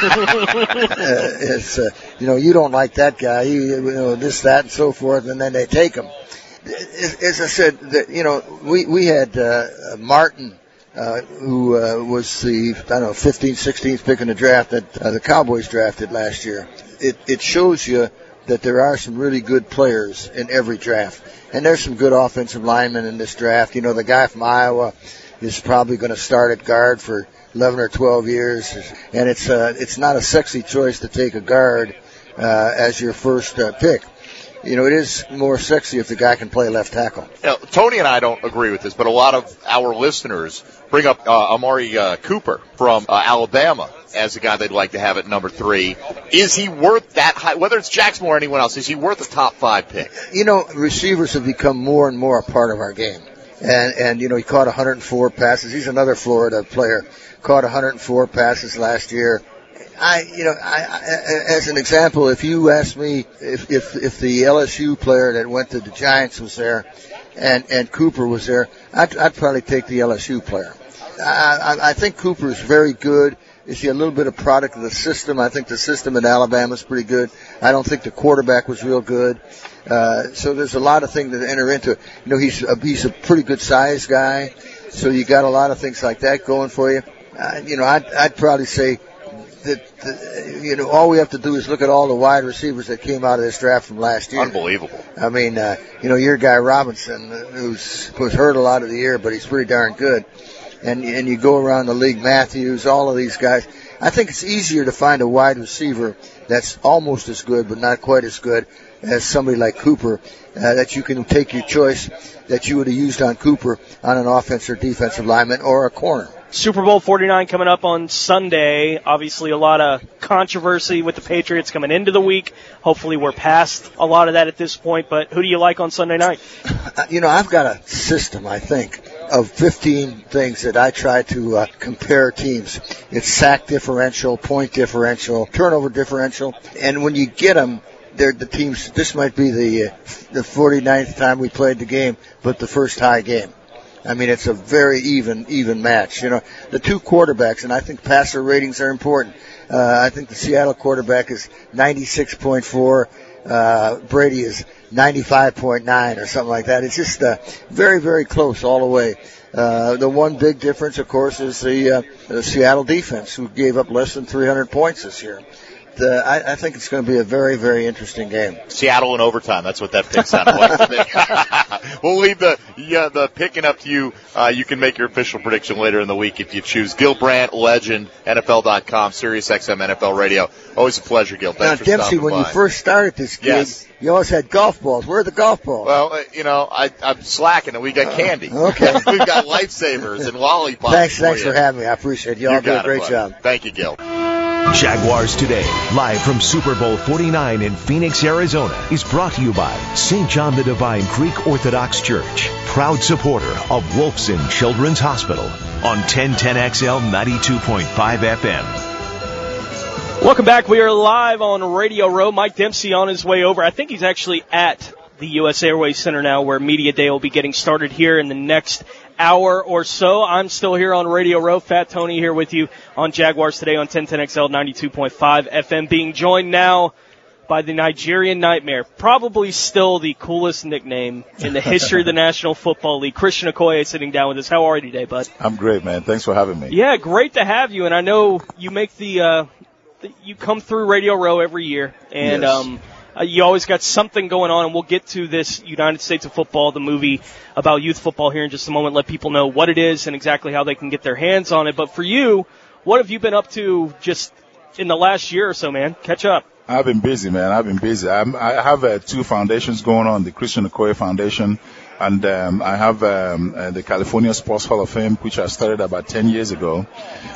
You know, you don't like that guy, you know, this, that, and so forth, and then they take him. As I said, you know, we had Martin, who was the 15th, 16th pick in the draft that the Cowboys drafted last year. It shows you that there are some really good players in every draft. And there's some good offensive linemen in this draft. You know, the guy from Iowa is probably going to start at guard for 11 or 12 years. And it's not a sexy choice to take a guard as your first pick. You know, it is more sexy if the guy can play left tackle. Now, Tony and I don't agree with this, but a lot of our listeners bring up Amari Cooper from Alabama as a guy they'd like to have at number 3. Is he worth that high? Whether it's Jackson or anyone else, is he worth a top 5 pick? You know, receivers have become more and more a part of our game. And you know, he caught 104 passes. He's another Florida player. Caught 104 passes last year. As an example, if you asked me if the LSU player that went to the Giants was there and Cooper was there, I'd probably take the LSU player. I think Cooper is very good. Is he a little bit of product of the system? I think the system in Alabama is pretty good. I don't think the quarterback was real good. So there's a lot of things that enter into it. You know, he's a pretty good size guy. So you got a lot of things like that going for you. You know, I'd probably say that, you know, all we have to do is look at all the wide receivers that came out of this draft from last year. Unbelievable. I mean, you know, your guy Robinson, was hurt a lot of the year, but he's pretty darn good. And you go around the league, Matthews, all of these guys. I think it's easier to find a wide receiver that's almost as good, but not quite as good as somebody like Cooper, that you can take your choice that you would have used on Cooper on an offensive or defensive lineman or a corner. Super Bowl 49 coming up on Sunday. Obviously a lot of controversy with the Patriots coming into the week. Hopefully we're past a lot of that at this point, but who do you like on Sunday night? You know, I've got a system, I think, of 15 things that I try to compare teams. It's sack differential, point differential, turnover differential, and when you get them, they're the teams. This might be the 49th time we played the game, but the first high game. I mean, it's a very even match. You know, the two quarterbacks, and I think passer ratings are important. I think the Seattle quarterback is 96.4. Brady is 95.9 or something like that. It's just very, very close all the way. The one big difference, of course, is the Seattle defense, who gave up less than 300 points this year. I think it's going to be a very, very interesting game. Seattle in overtime. That's what that pick sounded like to me. We'll leave the picking up to you. You can make your official prediction later in the week if you choose. Gil Brandt, legend, NFL.com, SiriusXM NFL Radio. Always a pleasure, Gil. Thanks for Dempsey, stopping by. when you first started this gig, yes, you always had golf balls. Where are the golf balls? Well, you know, I'm slacking, and we got candy. Okay. We've got lifesavers and lollipops. Thanks for having me. I appreciate it. You all do a great job. Thank you, Gil. Jaguars Today, live from Super Bowl 49 in Phoenix, Arizona, is brought to you by St. John the Divine Creek Orthodox Church, proud supporter of Wolfson Children's Hospital on 1010XL 92.5 FM. Welcome back. We are live on Radio Row. Mike Dempsey on his way over. I think he's actually at the U.S. Airways Center now, where Media Day will be getting started here in the next hour or so. I'm still here on Radio Row. Fat Tony here with you on Jaguars Today on 1010XL 92.5 FM, being joined now by the Nigerian Nightmare, probably still the coolest nickname in the history of the National Football League. Christian Okoye sitting down with us. How are you today, bud? I'm great, man. Thanks for having me. Yeah, great to have you. And I know you make you come through Radio Row every year, and yes. You always got something going on, and we'll get to this United States of Football, the movie about youth football, here in just a moment, let people know what it is and exactly how they can get their hands on it. But for you, what have you been up to just in the last year or so, man? Catch up. I've been busy, man. I have two foundations going on, the Christian Okoye Foundation, and I have the California Sports Hall of Fame, which I started about 10 years ago.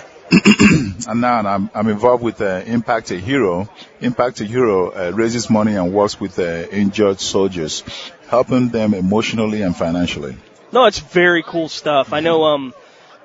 And now I'm involved with Impact a Hero. Impact a Hero raises money and works with injured soldiers, helping them emotionally and financially. No, it's very cool stuff. I know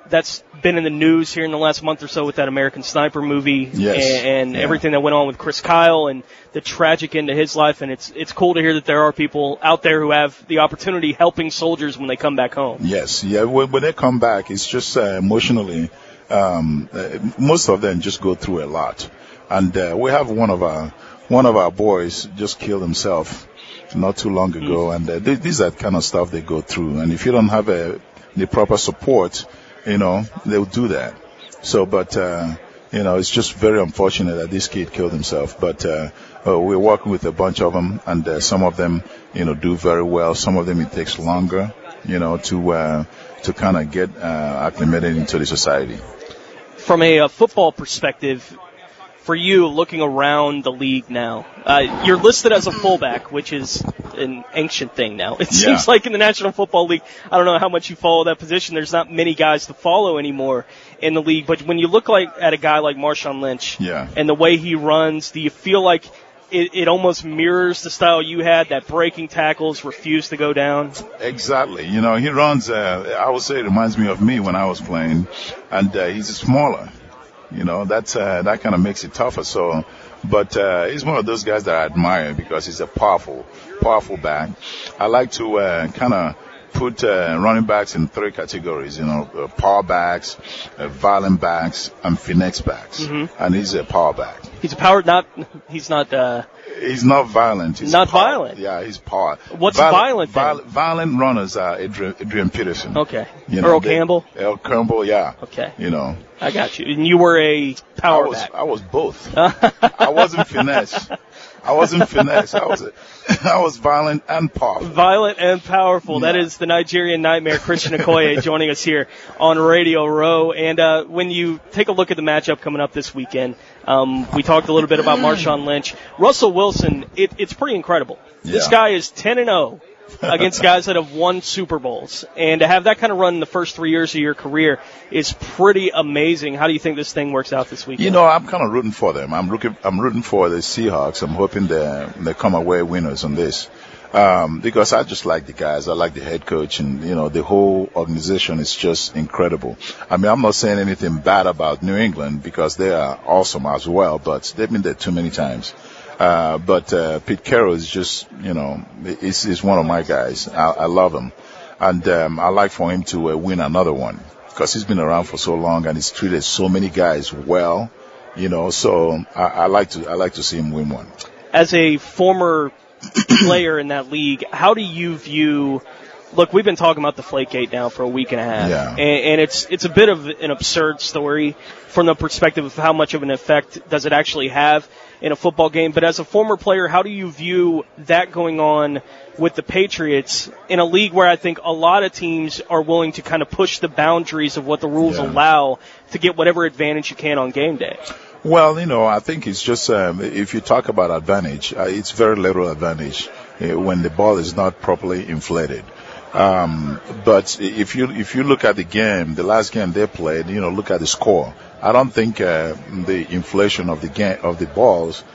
that's been in the news here in the last month or so with that American Sniper movie and everything that went on with Chris Kyle and the tragic end to his life. And it's cool to hear that there are people out there who have the opportunity helping soldiers when they come back home. Yes, yeah. When they come back, it's just emotionally. Most of them just go through a lot, and we have one of our boys just killed himself not too long ago, and these are the kind of stuff they go through. And if you don't have the proper support, they'll do that. So, but, it's just very unfortunate that this kid killed himself. But, we're working with a bunch of them, and some of them, do very well. Some of them it takes longer, to kind of get acclimated into the society. From a football perspective, for you, looking around the league now, you're listed as a fullback, which is an ancient thing now. It seems like in the National Football League, I don't know how much you follow that position. There's not many guys to follow anymore in the league. But when you look at a guy like Marshawn Lynch and the way he runs, do you feel like it almost mirrors the style you had, that breaking tackles, refuse to go down? Exactly. He runs, I would say it reminds me of me when I was playing, and he's smaller. That kind of makes it tougher. So, but he's one of those guys that I admire because he's a powerful back. I like to kind of put running backs in three categories. Power backs, violent backs, and finesse backs. Mm-hmm. And he's a power back. He's a power. He's not violent. He's not power. Violent. Yeah, he's power. What's violent? Violent runners are Adrian Peterson. Okay. Earl Campbell. Earl Campbell, yeah. Okay. I got you. And you were a power back. I was both. I wasn't finesse. I was violent and powerful. Violent and powerful. Yeah. That is the Nigerian Nightmare, Christian Okoye, joining us here on Radio Row. And when you take a look at the matchup coming up this weekend, we talked a little bit about Marshawn Lynch. Russell Wilson, it's pretty incredible. Yeah. This guy is 10-0 against guys that have won Super Bowls. And to have that kind of run in the first 3 years of your career is pretty amazing. How do you think this thing works out this weekend? I'm kind of rooting for them. I'm rooting for the Seahawks. I'm hoping they come away winners on this. Because I just like the guys. I like the head coach, and, the whole organization is just incredible. I mean, I'm not saying anything bad about New England because they are awesome as well, but they've been there too many times. But Pete Carroll is just, is one of my guys. I love him. And I like for him to win another one because he's been around for so long and he's treated so many guys well, so I like to see him win one. As a former player in that league, how do you view... Look, we've been talking about Deflategate now for a week and a half, and it's a bit of an absurd story from the perspective of how much of an effect does it actually have in a football game. But as a former player, how do you view that going on with the Patriots in a league where I think a lot of teams are willing to kind of push the boundaries of what the rules allow to get whatever advantage you can on game day? Well, I think it's just if you talk about advantage, it's very little advantage when the ball is not properly inflated. But if you look at the game, the last game they played, look at the score. I don't think the inflation of the balls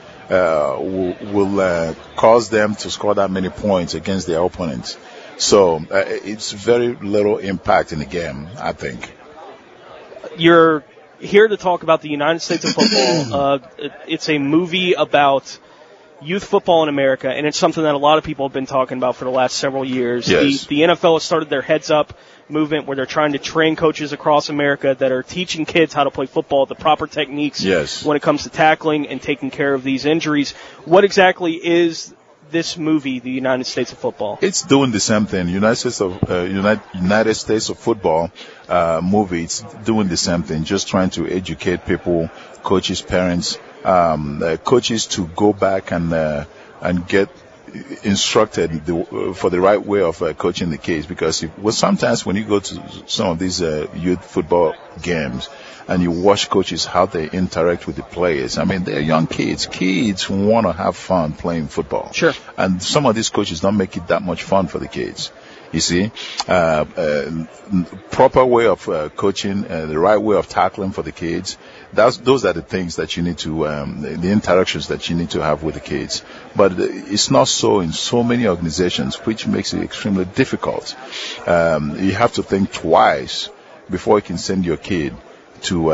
will cause them to score that many points against their opponents. So it's very little impact in the game, I think. You're here to talk about the United States of football. It's a movie about youth football in America, and it's something that a lot of people have been talking about for the last several years. Yes. The NFL has started their Heads Up movement where they're trying to train coaches across America that are teaching kids how to play football, the proper techniques when it comes to tackling and taking care of these injuries. What exactly is this movie, the United States of Football? It's doing the same thing. United States of Football movie. It's doing the same thing, just trying to educate people, coaches, parents, coaches to go back and get instructed for the right way of coaching the kids. Because sometimes when you go to some of these youth football games and you watch coaches how they interact with the players, I mean, they're young kids. Kids want to have fun playing football. Sure. And some of these coaches don't make it that much fun for the kids. You see, proper way of coaching, the right way of tackling for the kids. Those are the things that you need to, the interactions that you need to have with the kids. But it's not so in so many organizations, which makes it extremely difficult. You have to think twice before you can send your kid to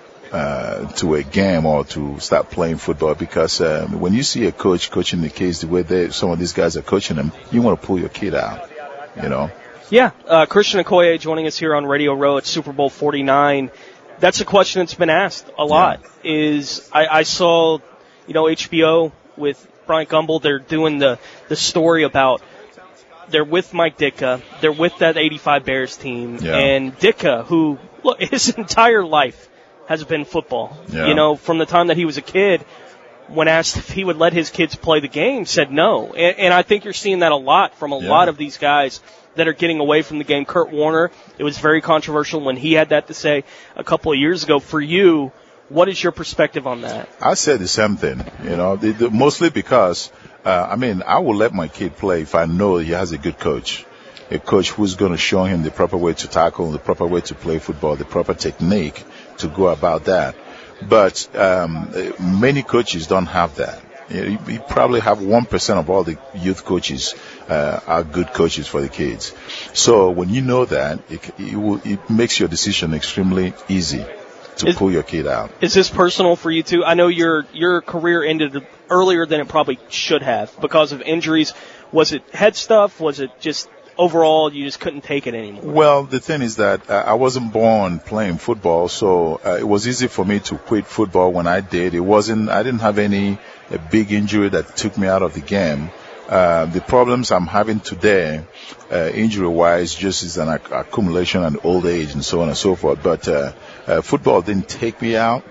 a game or to start playing football, because when you see a coach coaching the kids the way some of these guys are coaching them, you want to pull your kid out, you know. Yeah, Christian Okoye joining us here on Radio Row at Super Bowl 49. That's a question that's been asked a lot. I saw, HBO with Bryant Gumbel, they're doing the story about they're with Mike Ditka, they're with that 85 Bears team, and Ditka, who, look, his entire life has been football. Yeah. From the time that he was a kid, when asked if he would let his kids play the game, said no. And I think you're seeing that a lot from a lot of these guys that are getting away from the game. Kurt Warner, it was very controversial when he had that to say a couple of years ago. For you, what is your perspective on that? I said the same thing, mostly because, I will let my kid play if I know he has a good coach. A coach who's going to show him the proper way to tackle, the proper way to play football, the proper technique to go about that. But many coaches don't have that. You probably have 1% of all the youth coaches are good coaches for the kids. So when you know that, it makes your decision extremely easy to pull your kid out. Is this personal for you too? I know your career ended earlier than it probably should have because of injuries. Was it head stuff? Was it just overall you just couldn't take it anymore? Well, the thing is that I wasn't born playing football, so it was easy for me to quit football when I did. I didn't have a big injury that took me out of the game. The problems I'm having today, injury-wise, just is an accumulation and old age and so on and so forth. But football didn't take me out.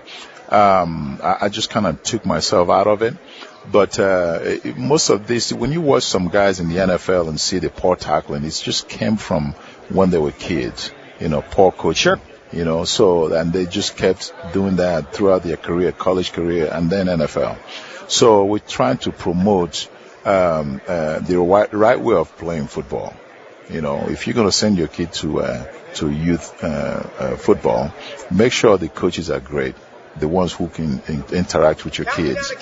I just kind of took myself out of it. But most of this, when you watch some guys in the NFL and see the poor tackling, it just came from when they were kids, poor coaching. Sure. And they just kept doing that throughout their career, college career, and then NFL. So we're trying to promote the right way of playing football. If you're going to send your kid to youth football, make sure the coaches are great, the ones who can interact with your kids,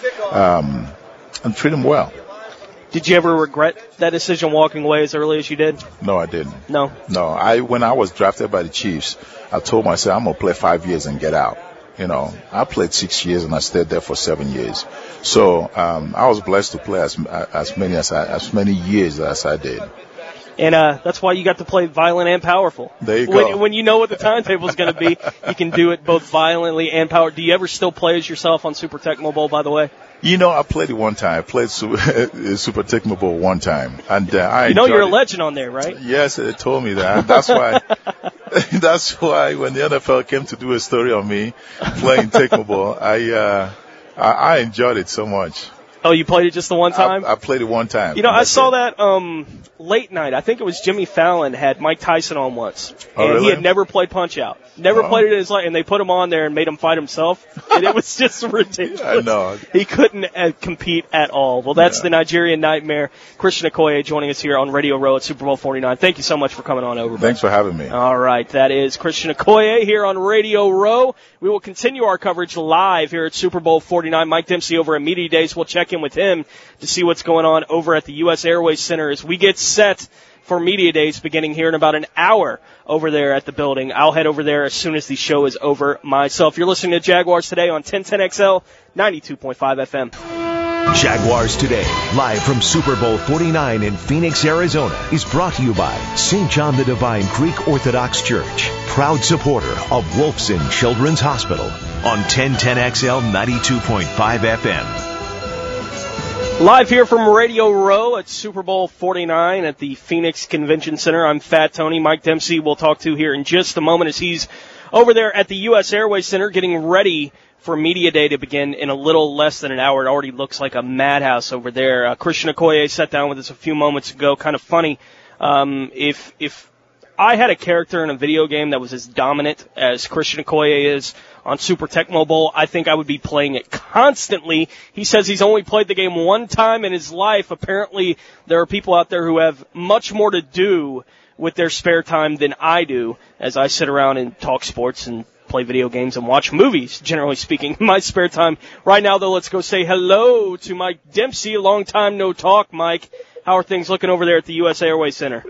and treat them well. Did you ever regret that decision walking away as early as you did? No, I didn't. No? When I was drafted by the Chiefs, I told myself I'm going to play 5 years and get out. I played 6 years and I stayed there for 7 years. So I was blessed to play as many years as I did. And that's why you got to play violent and powerful. There you go. When you know what the timetable is going to be, you can do it both violently and power. Do you ever still play as yourself on Super Tecmo Bowl, by the way? I played it one time. I played Super Tecmo Bowl one time. And I enjoyed you're a it. Legend on there, right? Yes, they told me that. That's why when the NFL came to do a story on me playing Tecmo Bowl, I enjoyed it so much. Oh, you played it just the one time? I played it one time. I saw that late night. I think it was Jimmy Fallon had Mike Tyson on once. Oh, and really? he had never played Punch-Out. Never played it in his life. And they put him on there and made him fight himself. And it was just ridiculous. I know. He couldn't compete at all. Well, that's the Nigerian Nightmare. Christian Okoye joining us here on Radio Row at Super Bowl 49. Thank you so much for coming on over. Thanks for having me. All right. That is Christian Okoye here on Radio Row. We will continue our coverage live here at Super Bowl 49. Mike Dempsey over at Media Days. We'll check in with him to see what's going on over at the U.S. Airways Center as we get set for Media Days beginning here in about an hour over there at the building. I'll head over there as soon as the show is over myself. You're listening to Jaguars Today on 1010XL, 92.5 FM. Jaguars Today, live from Super Bowl 49 in Phoenix, Arizona, is brought to you by St. John the Divine Greek Orthodox Church, proud supporter of Wolfson Children's Hospital on 1010XL 92.5 FM. Live here from Radio Row at Super Bowl 49 at the Phoenix Convention Center. I'm Fat Tony. Mike Dempsey we'll talk to here in just a moment as he's over there at the U.S. Airways Center getting ready for Media Day to begin in a little less than an hour. It already looks like a madhouse over there. Christian Okoye sat down with us a few moments ago. Kind of funny. If I had a character in a video game that was as dominant as Christian Okoye is on Super Tecmo Bowl, I think I would be playing it constantly. He says he's only played the game one time in his life. Apparently, there are people out there who have much more to do with their spare time than I do, as I sit around and talk sports and play video games and watch movies, generally speaking, in my spare time. Right now, though, let's go say hello to Mike Dempsey. Long time no talk, Mike. How are things looking over there at the U.S. Airways Center?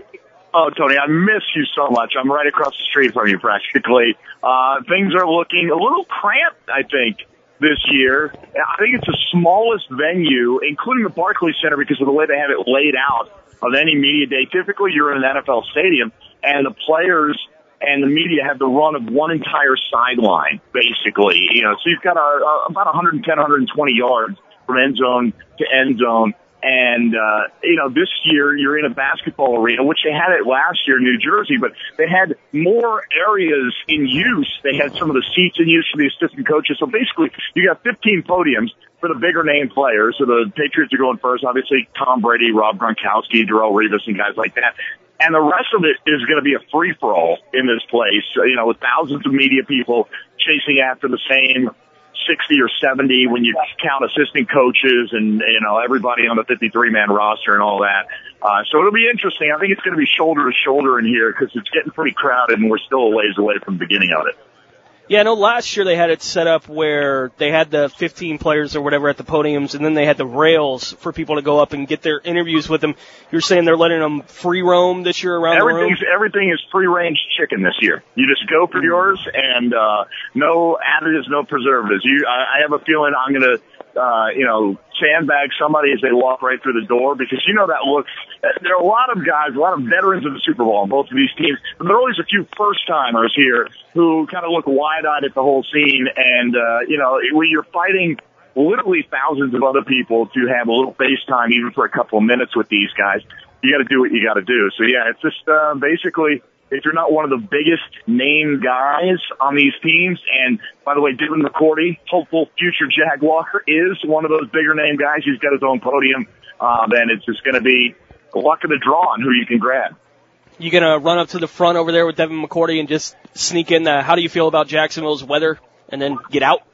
Oh, Tony, I miss you so much. I'm right across the street from you, practically. Things are looking a little cramped, I think, this year. I think it's the smallest venue, including the Barclays Center, because of the way they have it laid out, of any media day. Typically, you're in an NFL stadium, and the players and the media have the run of one entire sideline, basically. So you've got about 110, 120 yards from end zone to end zone. And, this year you're in a basketball arena, which they had it last year in New Jersey, but they had more areas in use. They had some of the seats in use for the assistant coaches. So basically you got 15 podiums for the bigger name players. So the Patriots are going first, obviously Tom Brady, Rob Gronkowski, Darrelle Revis, and guys like that. And the rest of it is going to be a free-for-all in this place, with thousands of media people chasing after the same 60 or 70 when you count assistant coaches and, everybody on the 53-man roster and all that. So it'll be interesting. I think it's going to be shoulder to shoulder in here because it's getting pretty crowded and we're still a ways away from the beginning of it. Yeah, I know last year they had it set up where they had the 15 players or whatever at the podiums, and then they had the rails for people to go up and get their interviews with them. You're saying they're letting them free roam this year around the room? Everything is free-range chicken this year. You just go for yours, and no additives, no preservatives. I have a feeling I'm going to, sandbag somebody as they walk right through the door because that looks. There are a lot of guys, a lot of veterans of the Super Bowl on both of these teams, but there are always a few first-timers here who kind of look wide-eyed at the whole scene. And, when you're fighting literally thousands of other people to have a little face time even for a couple of minutes with these guys, you got to do what you got to do. So, yeah, it's just basically if you're not one of the biggest name guys on these teams, and by the way, Devin McCourty, hopeful future Jaguar, is one of those bigger name guys. He's got his own podium. Then it's just going to be the luck of the draw on who you can grab. You going to run up to the front over there with Devin McCourty and just sneak in how do you feel about Jacksonville's weather and then get out?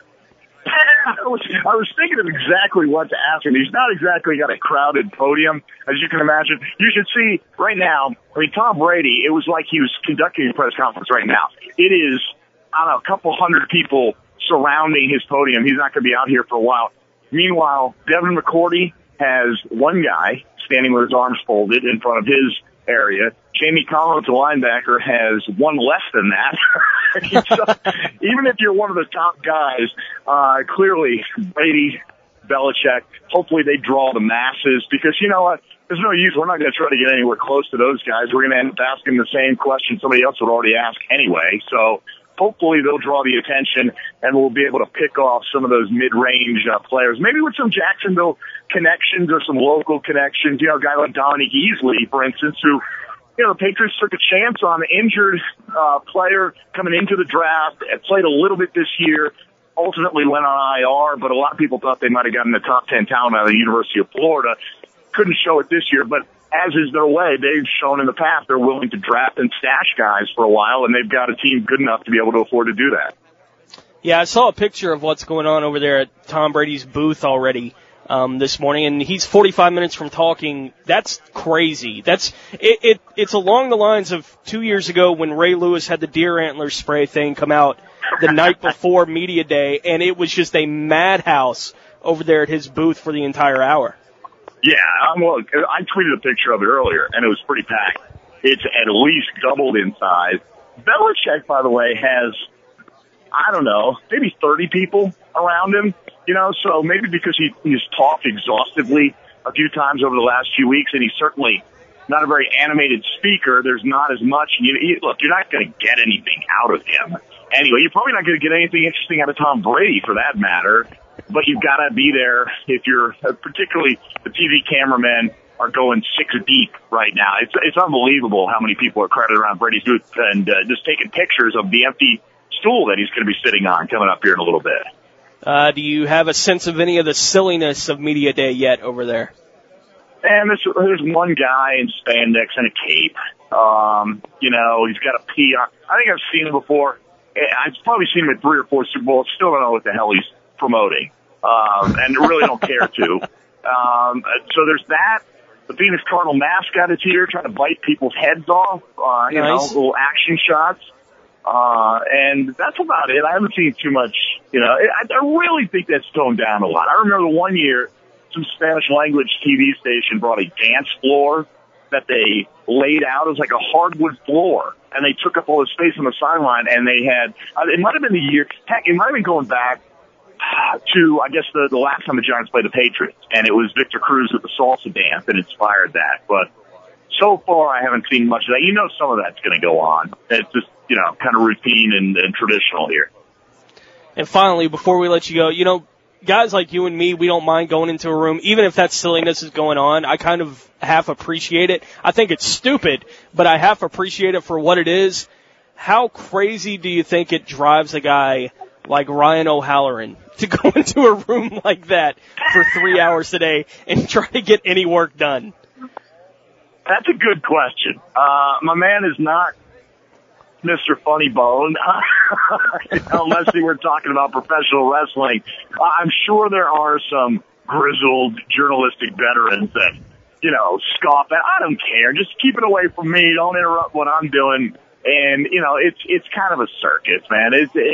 I was thinking of exactly what to ask him. He's not exactly got a crowded podium, as you can imagine. You should see right now, Tom Brady, it was like he was conducting a press conference right now. It is, a couple hundred people surrounding his podium. He's not going to be out here for a while. Meanwhile, Devin McCourty has one guy standing with his arms folded in front of his area. Jamie Collins, the linebacker, has one less than that. So, even if you're one of the top guys, clearly Brady, Belichick, hopefully they draw the masses because you know what? There's no use. We're not going to try to get anywhere close to those guys. We're going to end up asking the same question somebody else would already ask anyway. So hopefully they'll draw the attention and we'll be able to pick off some of those mid-range players, maybe with some Jacksonville connections or some local connections. A guy like Dominique Easley, for instance, who, the Patriots took a chance on an injured player coming into the draft, played a little bit this year, ultimately went on IR, but a lot of people thought they might have gotten the top 10 talent out of the University of Florida. Couldn't show it this year, but as is their way, they've shown in the past they're willing to draft and stash guys for a while, and they've got a team good enough to be able to afford to do that. Yeah, I saw a picture of what's going on over there at Tom Brady's booth already this morning, and he's 45 minutes from talking. That's crazy. It's along the lines of 2 years ago when Ray Lewis had the deer antler spray thing come out the night before media day, and it was just a madhouse over there at his booth for the entire hour. Yeah, I tweeted a picture of it earlier, and it was pretty packed. It's at least doubled in size. Belichick, by the way, has, maybe 30 people around him, so maybe because he's talked exhaustively a few times over the last few weeks, and he's certainly not a very animated speaker. There's not as much. Look, you're not going to get anything out of him. Anyway, you're probably not going to get anything interesting out of Tom Brady, for that matter. But you've got to be there if you're, particularly the TV cameramen are going 6 deep right now. It's unbelievable how many people are crowded around Brady's booth and just taking pictures of the empty stool that he's going to be sitting on coming up here in a little bit. Do you have a sense of any of the silliness of Media Day yet over there? And there's one guy in spandex and a cape. He's got a P on. I think I've seen him before. I've probably seen him at 3 or 4 Super Bowls. Still don't know what the hell he's promoting. And really don't care to. So there's that. The Phoenix Cardinal mascot is here trying to bite people's heads off. Nice. Little action shots. And that's about it. I haven't seen too much, I really think that's toned down a lot. I remember one year some Spanish language TV station brought a dance floor that they laid out. It was like a hardwood floor, and they took up all the space on the sideline, and they had, it might have been the year, heck, it might have been going back to, I guess, the last time the Giants played the Patriots, and it was Victor Cruz with the salsa dance that inspired that. But so far, I haven't seen much of that. You know, some of that's going to go on. It's just, you know, kind of routine and traditional here. And finally, before we let you go, you know, guys like you and me, we don't mind going into a room, even if that silliness is going on. I kind of half appreciate it. I think it's stupid, but I half appreciate it for what it is. How crazy do you think it drives a guy like Ryan O'Halloran to go into a room like that for 3 hours a day and try to get any work done? That's a good question. My man is not Mr. Funny Bone, unless we were talking about professional wrestling. I'm sure there are some grizzled journalistic veterans that, you know, scoff at, I don't care, just keep it away from me, don't interrupt what I'm doing. And, you know, it's kind of a circus, man.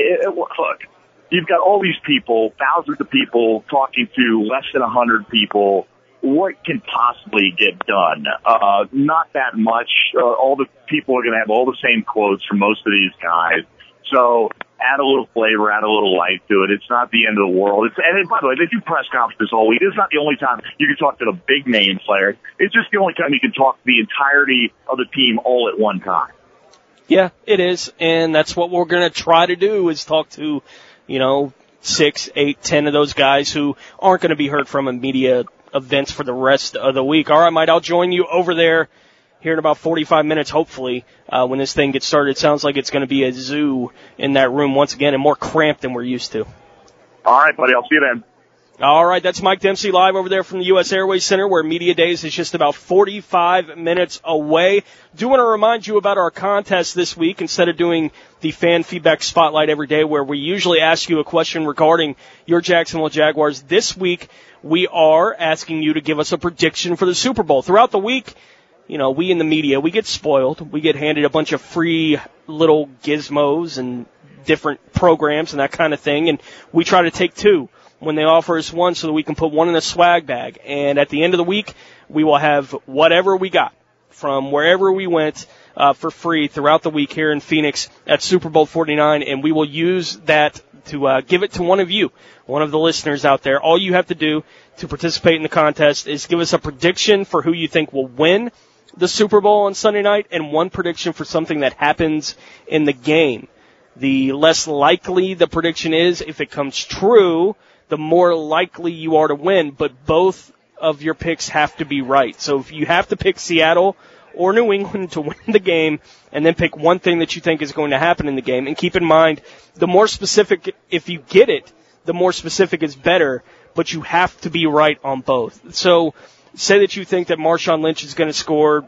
Look, you've got all these people, thousands of people talking to less than 100 people. What can possibly get done? Not that much. All the people are going to have all the same quotes from most of these guys. So add a little flavor, add a little life to it. It's not the end of the world. And by the way, they do press conferences all week. It's not the only time you can talk to the big name players. It's just the only time you can talk to the entirety of the team all at one time. Yeah, it is. And that's what we're going to try to do, is talk to, you know, 6, 8, 10 of those guys who aren't going to be heard from in media events for the rest of the week. All right, Mike, I'll join you over there here in about 45 minutes, hopefully, when this thing gets started. It sounds like it's going to be a zoo in that room once again and more cramped than we're used to. All right, buddy. I'll see you then. All right, that's Mike Dempsey live over there from the U.S. Airways Center, where Media Days is just about 45 minutes away. Do want to remind you about our contest this week. Instead of doing the fan feedback spotlight every day, where we usually ask you a question regarding your Jacksonville Jaguars, this week we are asking you to give us a prediction for the Super Bowl. Throughout the week, you know, we in the media, we get spoiled. We get handed a bunch of free little gizmos and different programs and that kind of thing, and we try to take two when they offer us one so that we can put one in a swag bag. And at the end of the week, we will have whatever we got from wherever we went for free throughout the week here in Phoenix at Super Bowl 49, and we will use that to give it to one of you, one of the listeners out there. All you have to do to participate in the contest is give us a prediction for who you think will win the Super Bowl on Sunday night and one prediction for something that happens in the game. The less likely the prediction is, if it comes true, the more likely you are to win, but both of your picks have to be right. So if you have to pick Seattle or New England to win the game, and then pick one thing that you think is going to happen in the game, and keep in mind, the more specific, if you get it, the more specific is better, but you have to be right on both. So say that you think that Marshawn Lynch is going to score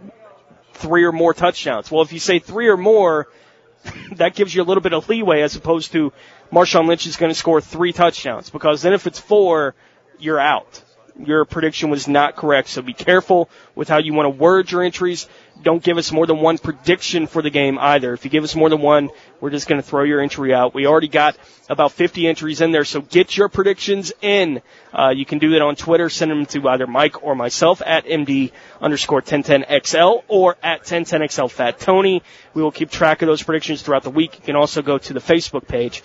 3 or more touchdowns. Well, if you say 3 or more, that gives you a little bit of leeway, as opposed to Marshawn Lynch is going to score 3 touchdowns, because then if it's 4, you're out. Your prediction was not correct, so be careful with how you want to word your entries. Don't give us more than one prediction for the game either. If you give us more than one, we're just going to throw your entry out. We already got about 50 entries in there, so get your predictions in. You can do that on Twitter. Send them to either Mike or myself at MD_1010XL or at 1010XL Fat Tony. We will keep track of those predictions throughout the week. You can also go to the Facebook page,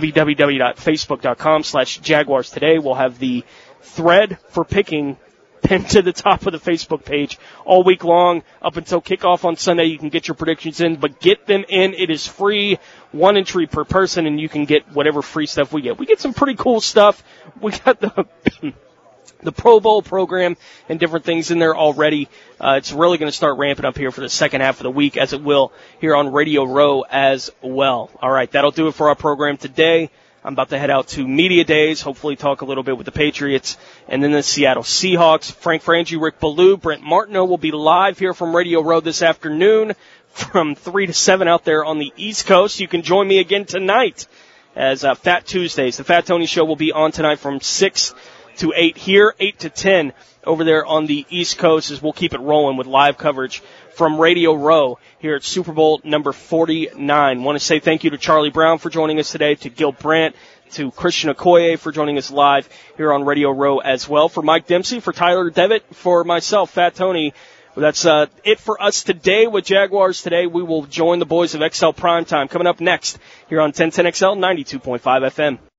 www.facebook.com/Jaguars Today. We'll have the thread for picking pinned to the top of the Facebook page all week long up until kickoff on Sunday. You can get your predictions in, but get them in. It is free, 1 entry per person, and you can get whatever free stuff we get. We get some pretty cool stuff. We got the Pro Bowl program and different things in there already. It's really going to start ramping up here for the second half of the week, as it will here on Radio Row as well. All right, that'll do it for our program today. I'm about to head out to Media Days, hopefully talk a little bit with the Patriots and then the Seattle Seahawks. Frank Frangie, Rick Ballou, Brent Martineau will be live here from Radio Row this afternoon from 3 to 7 out there on the East Coast. You can join me again tonight as Fat Tuesdays. The Fat Tony Show will be on tonight from 6 to 8 here, 8 to 10 over there on the East Coast, as we'll keep it rolling with live coverage from Radio Row here at Super Bowl number 49. Want to say thank you to Charlie Brown for joining us today, to Gil Brandt, to Christian Okoye for joining us live here on Radio Row as well. For Mike Dempsey, for Tyler Devitt, for myself, Fat Tony, That's it for us today with Jaguars Today. We will join the boys of XL Primetime coming up next here on 1010XL 92.5 FM.